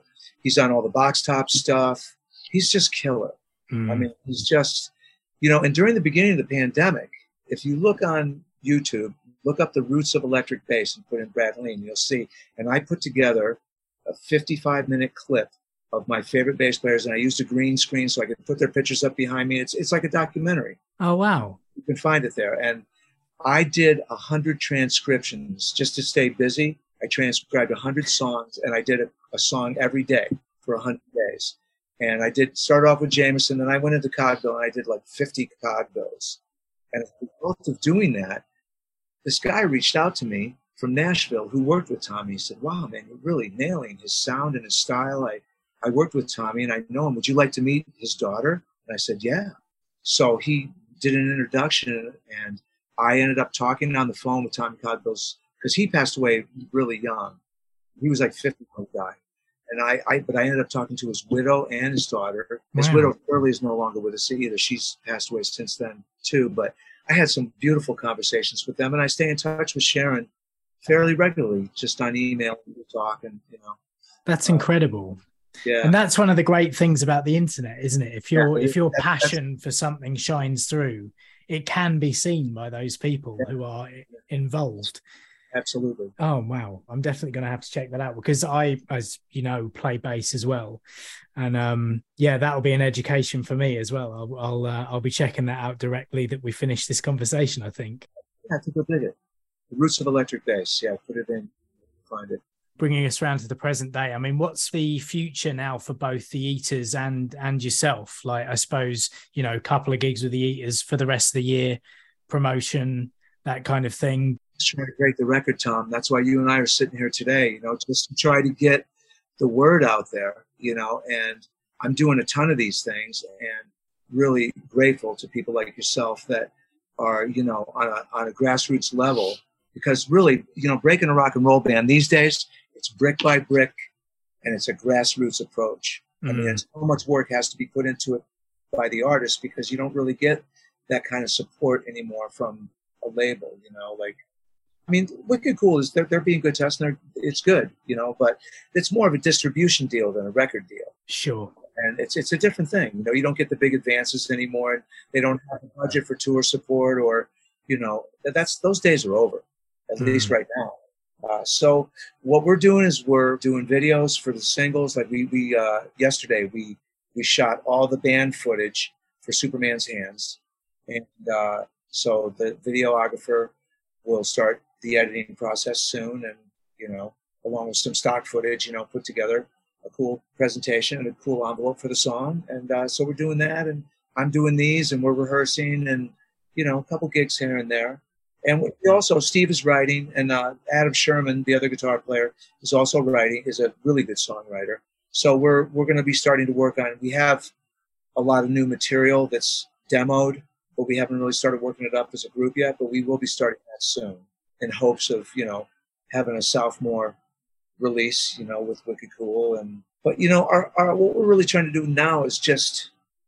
He's on all the Box Top stuff. He's just killer. Mm. I mean, he's just, you know, and during the beginning of the pandemic, if you look on YouTube, look up the roots of electric bass and put in Brad Lean, you'll see. And I put together a fifty-five minute clip of my favorite bass players, and I used a green screen so I could put their pictures up behind me. It's it's like a documentary. Oh, wow. You can find it there. And I did one hundred transcriptions just to stay busy. I transcribed one hundred songs, and I did a, a song every day for one hundred days. And I did start off with Jameson, then I went into Cogbill, and I did like fifty Cogbills. And as a result of doing that, this guy reached out to me from Nashville who worked with Tommy. He said, wow, man, you're really nailing his sound and his style. I, I worked with Tommy, and I know him. Would you like to meet his daughter? And I said, yeah. So he did an introduction, and I ended up talking on the phone with Tommy Cogbills because he passed away really young. He was like fifty when he died. And I, I, but I ended up talking to his widow and his daughter. His wow. widow, Shirley, is no longer with us either. She's passed away since then too. But I had some beautiful conversations with them, and I stay in touch with Sharon fairly regularly, just on email. We talk, and you know, that's incredible. Uh, yeah, and that's one of the great things about the internet, isn't it? If your yeah, if your that, passion for something shines through, it can be seen by those people yeah. who are involved. Absolutely. Oh, wow. I'm definitely going to have to check that out because I, as you know, play bass as well. And um, yeah, that'll be an education for me as well. I'll I'll, uh, I'll be checking that out directly that we finish this conversation, I think. Yeah, I think you'll dig it. The Roots of Electric Bass. Yeah, put it in, find it. Bringing us around to the present day. I mean, what's the future now for both the Eaters and and yourself? Like, I suppose, you know, a couple of gigs with the Eaters for the rest of the year, promotion, that kind of thing. Just trying to break the record, Tom. That's why you and I are sitting here today, you know, just to try to get the word out there, you know, and I'm doing a ton of these things and really grateful to people like yourself that are, you know, on a, on a grassroots level, because really, you know, breaking a rock and roll band these days, it's brick by brick and it's a grassroots approach. Mm-hmm. I mean, it's so much work has to be put into it by the artist because you don't really get that kind of support anymore from a label, you know, like, I mean, Wicked Cool is they're, they're being good to us and it's good, you know, but it's more of a distribution deal than a record deal. Sure. And it's it's a different thing. You know, you don't get the big advances anymore. And they don't have a budget for tour support or, you know, that's those days are over, at mm. least right now. Uh, so what we're doing is we're doing videos for the singles. Like we, we uh, yesterday, we, we shot all the band footage for Superman's Hands. And uh, so the videographer will start the editing process soon, and you know, along with some stock footage, you know, put together a cool presentation and a cool envelope for the song. And uh, so we're doing that, and I'm doing these, and we're rehearsing, and you know, a couple gigs here and there. And we also, Steve is writing, and uh, Adam Sherman, the other guitar player, is also writing. Is a really good songwriter. So we're we're going to be starting to work on it. We have a lot of new material that's demoed, but we haven't really started working it up as a group yet. But we will be starting that soon, in hopes of, you know, having a sophomore release, you know, with Wicked Cool. And but you know, our, our what we're really trying to do now is just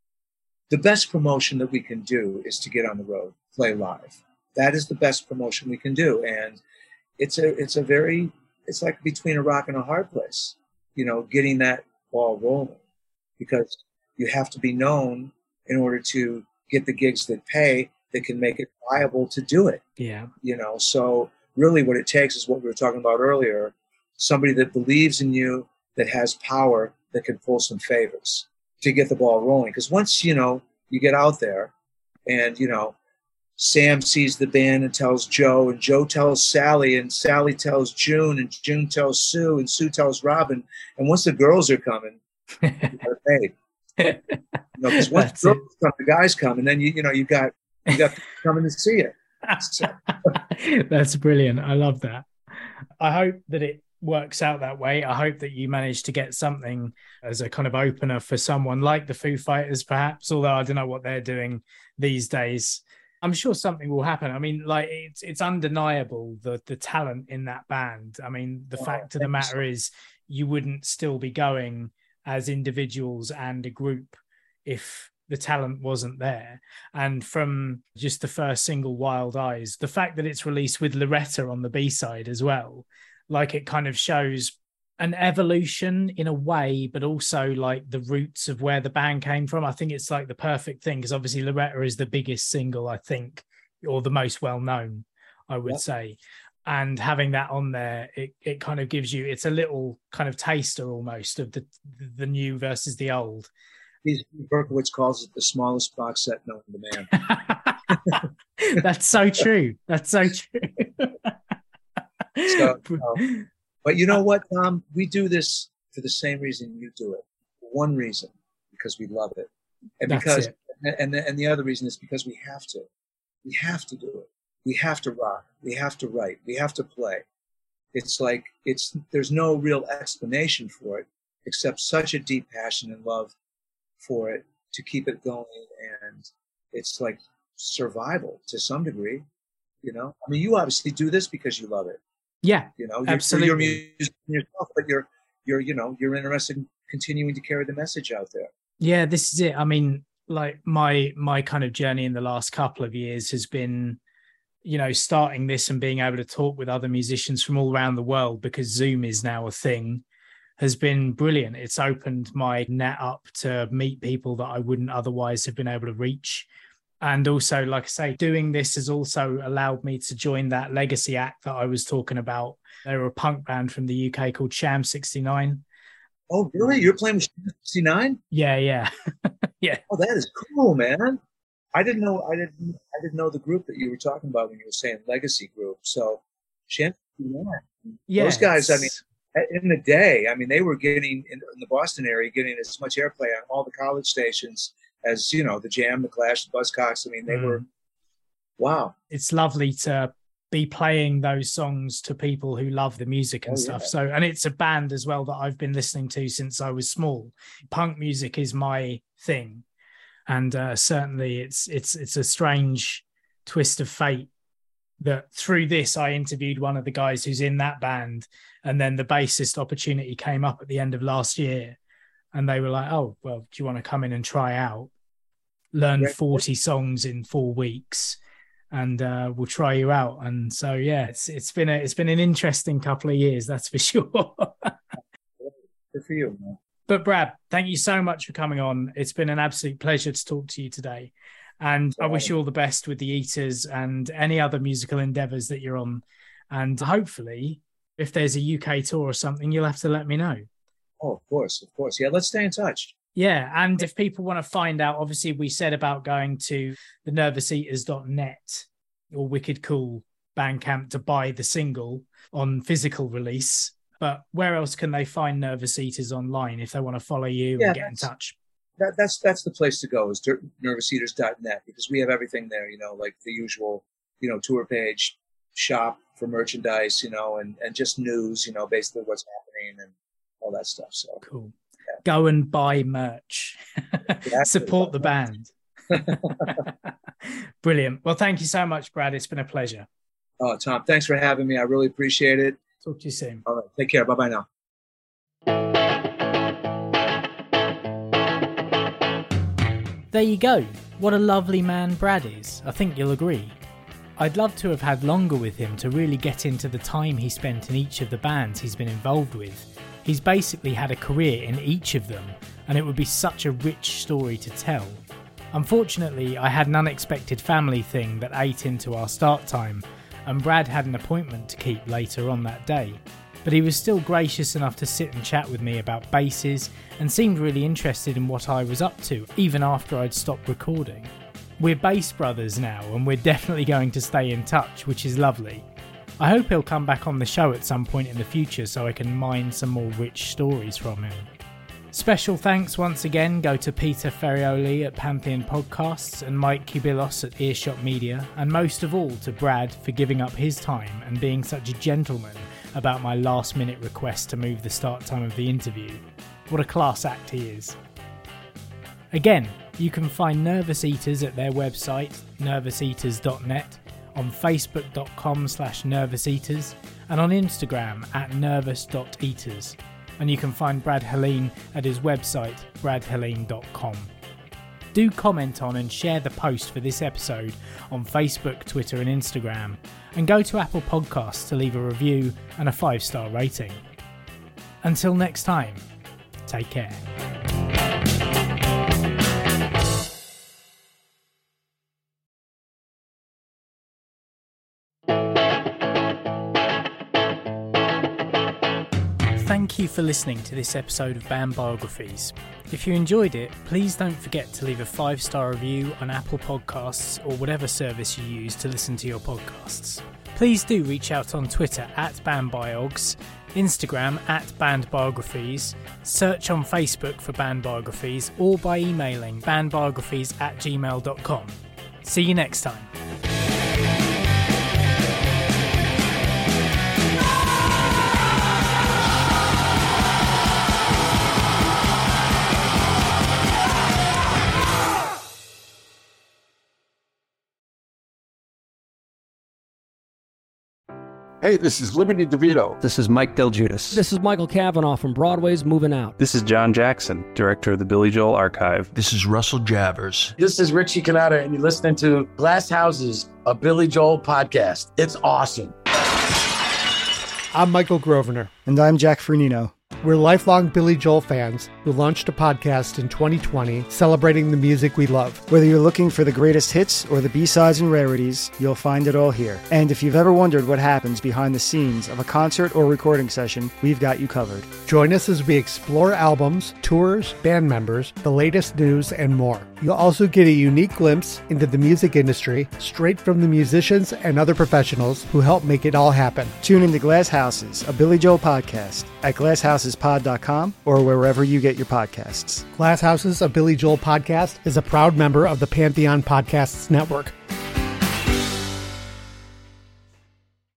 the best promotion that we can do is to get on the road, play live. That is the best promotion we can do, and it's a it's a very it's like between a rock and a hard place, you know, getting that ball rolling, because you have to be known in order to get the gigs that pay, that can make it viable to do it. Yeah. You know, so really what it takes is what we were talking about earlier, somebody that believes in you, that has power, that can pull some favors to get the ball rolling. Because once, you know, you get out there and, you know, Sam sees the band and tells Joe, and Joe tells Sally, and Sally tells June, and June tells Sue, and Sue tells Robin. And once the girls are coming, you gotta pay. You know, because once the girls come, the guys come, and then you you know you got you got people coming to see it. So. That's brilliant. I love that. I hope that it works out that way. I hope that you manage to get something as a kind of opener for someone like the Foo Fighters, perhaps. Although I don't know what they're doing these days. I'm sure something will happen. I mean, like it's it's undeniable the the talent in that band. I mean, the oh, fact of the matter is, you wouldn't still be going as individuals and a group if the talent wasn't there. And from just the first single, Wild Eyes, the fact that it's released with Loretta on the B-side as well, like it kind of shows an evolution in a way, but also like the roots of where the band came from. I think it's like the perfect thing because obviously Loretta is the biggest single, I think, or the most well-known, I would yep. say. And having that on there, it, it kind of gives you, it's a little kind of taster almost of the the new versus the old. Berkowitz calls it the smallest box set known to man. That's so true. That's so true. so, uh, but you know what, Tom? We do this for the same reason you do it. One reason, because we love it. And That's because, it. and the, and the other reason is because we have to. We have to do it. We have to rock. We have to write. We have to play. It's like, it's, there's no real explanation for it, except such a deep passion and love for it to keep it going. And it's like survival to some degree, you know? I mean, you obviously do this because you love it. Yeah, you know, you're, absolutely. You're a musician yourself, but you're, you're, you know, you're interested in continuing to carry the message out there. Yeah, this is it. I mean, like my, my kind of journey in the last couple of years has been, you know, starting this and being able to talk with other musicians from all around the world because Zoom is now a thing has been brilliant. It's opened my net up to meet people that I wouldn't otherwise have been able to reach. And also, like I say, doing this has also allowed me to join that legacy act that I was talking about. They were a punk band from the U K called Sham sixty-nine. Oh, really? You're playing with Sham sixty-nine? Yeah, yeah. yeah. Oh, that is cool, man. I didn't know I didn't I didn't know the group that you were talking about when you were saying legacy group. So Sham sixty-nine. Yeah. Those guys, I mean, in the day, I mean, they were getting in, in the Boston area, getting as much airplay on all the college stations as, you know, the Jam, the Clash, the Buzzcocks. I mean, they mm. were, wow. It's lovely to be playing those songs to people who love the music and oh, stuff. Yeah. So, and it's a band as well that I've been listening to since I was small. Punk music is my thing. And uh, certainly it's, it's, it's a strange twist of fate that through this, I interviewed one of the guys who's in that band. And then the bassist opportunity came up at the end of last year. And they were like, oh, well, do you want to come in and try out? Learn forty songs in four weeks and uh, we'll try you out. And so, yeah, it's it's been a, it's been an interesting couple of years, that's for sure. Good for you, man. But Brad, thank you so much for coming on. It's been an absolute pleasure to talk to you today. And I wish you all the best with the Eaters and any other musical endeavors that you're on. And hopefully, if there's a U K tour or something, you'll have to let me know. Oh, of course, of course. Yeah, let's stay in touch. Yeah, and if people want to find out, obviously we said about going to the nervous eaters dot net or Wicked Cool Bandcamp to buy the single on physical release. But where else can they find Nervous Eaters online if they want to follow you yeah, and get in touch? That, that's that's the place to go is nervous eaters dot net because we have everything there, you know, like the usual, you know, tour page, shop for merchandise, you know, and, and just news, you know, basically what's happening and all that stuff. So cool. Yeah. Go and buy merch. Support the band. Brilliant. Well, thank you so much, Brad. It's been a pleasure. Oh, Tom, thanks for having me. I really appreciate it. Talk to you soon. All right. Take care. Bye-bye now. There you go. What a lovely man Brad is. I think you'll agree. I'd love to have had longer with him to really get into the time he spent in each of the bands he's been involved with. He's basically had a career in each of them, and it would be such a rich story to tell. Unfortunately, I had an unexpected family thing that ate into our start time, and Brad had an appointment to keep later on that day. But he was still gracious enough to sit and chat with me about basses, and seemed really interested in what I was up to, even after I'd stopped recording. We're bass brothers now, and we're definitely going to stay in touch, which is lovely. I hope he'll come back on the show at some point in the future so I can mine some more rich stories from him. Special thanks once again go to Peter Ferrioli at Pantheon Podcasts and Mike Kubilos at Earshot Media, and most of all to Brad for giving up his time and being such a gentleman about my last minute request to move the start time of the interview. What a class act he is. Again, you can find Nervous Eaters at their website, nervous eaters dot net, on facebook dot com slash nervous eaters, and on Instagram at nervous dot eaters. And you can find Brad Helene at his website, brad helene dot com. Do comment on and share the post for this episode on Facebook, Twitter and Instagram, and go to Apple Podcasts to leave a review and a five-star rating. Until next time, take care. Thank you for listening to this episode of Band Biographies. If you enjoyed it, please don't forget to leave a five-star review on Apple Podcasts or whatever service you use to listen to your podcasts. Please do reach out on Twitter at BandBiogs, Instagram at BandBiographies, search on Facebook for Band Biographies, or by emailing bandbiographies at gmail dot com. See you next time. Hey, this is Liberty DeVito. This is Mike Del Giudice. This is Michael Cavanaugh from Broadway's Moving Out. This is John Jackson, director of the Billy Joel Archive. This is Russell Javers. This is Richie Cannata, and you're listening to Glass Houses, a Billy Joel podcast. It's awesome. I'm Michael Grosvenor. And I'm Jack Fernino. We're lifelong Billy Joel fans who launched a podcast in twenty twenty celebrating the music we love. Whether you're looking for the greatest hits or the B-sides and rarities, you'll find it all here. And if you've ever wondered what happens behind the scenes of a concert or recording session, we've got you covered. Join us as we explore albums, tours, band members, the latest news, and more. You'll also get a unique glimpse into the music industry straight from the musicians and other professionals who help make it all happen. Tune into Glass Houses, a Billy Joel podcast at glass houses pod dot com or wherever you get your podcasts. Glass Houses, a Billy Joel podcast is a proud member of the Pantheon Podcasts Network.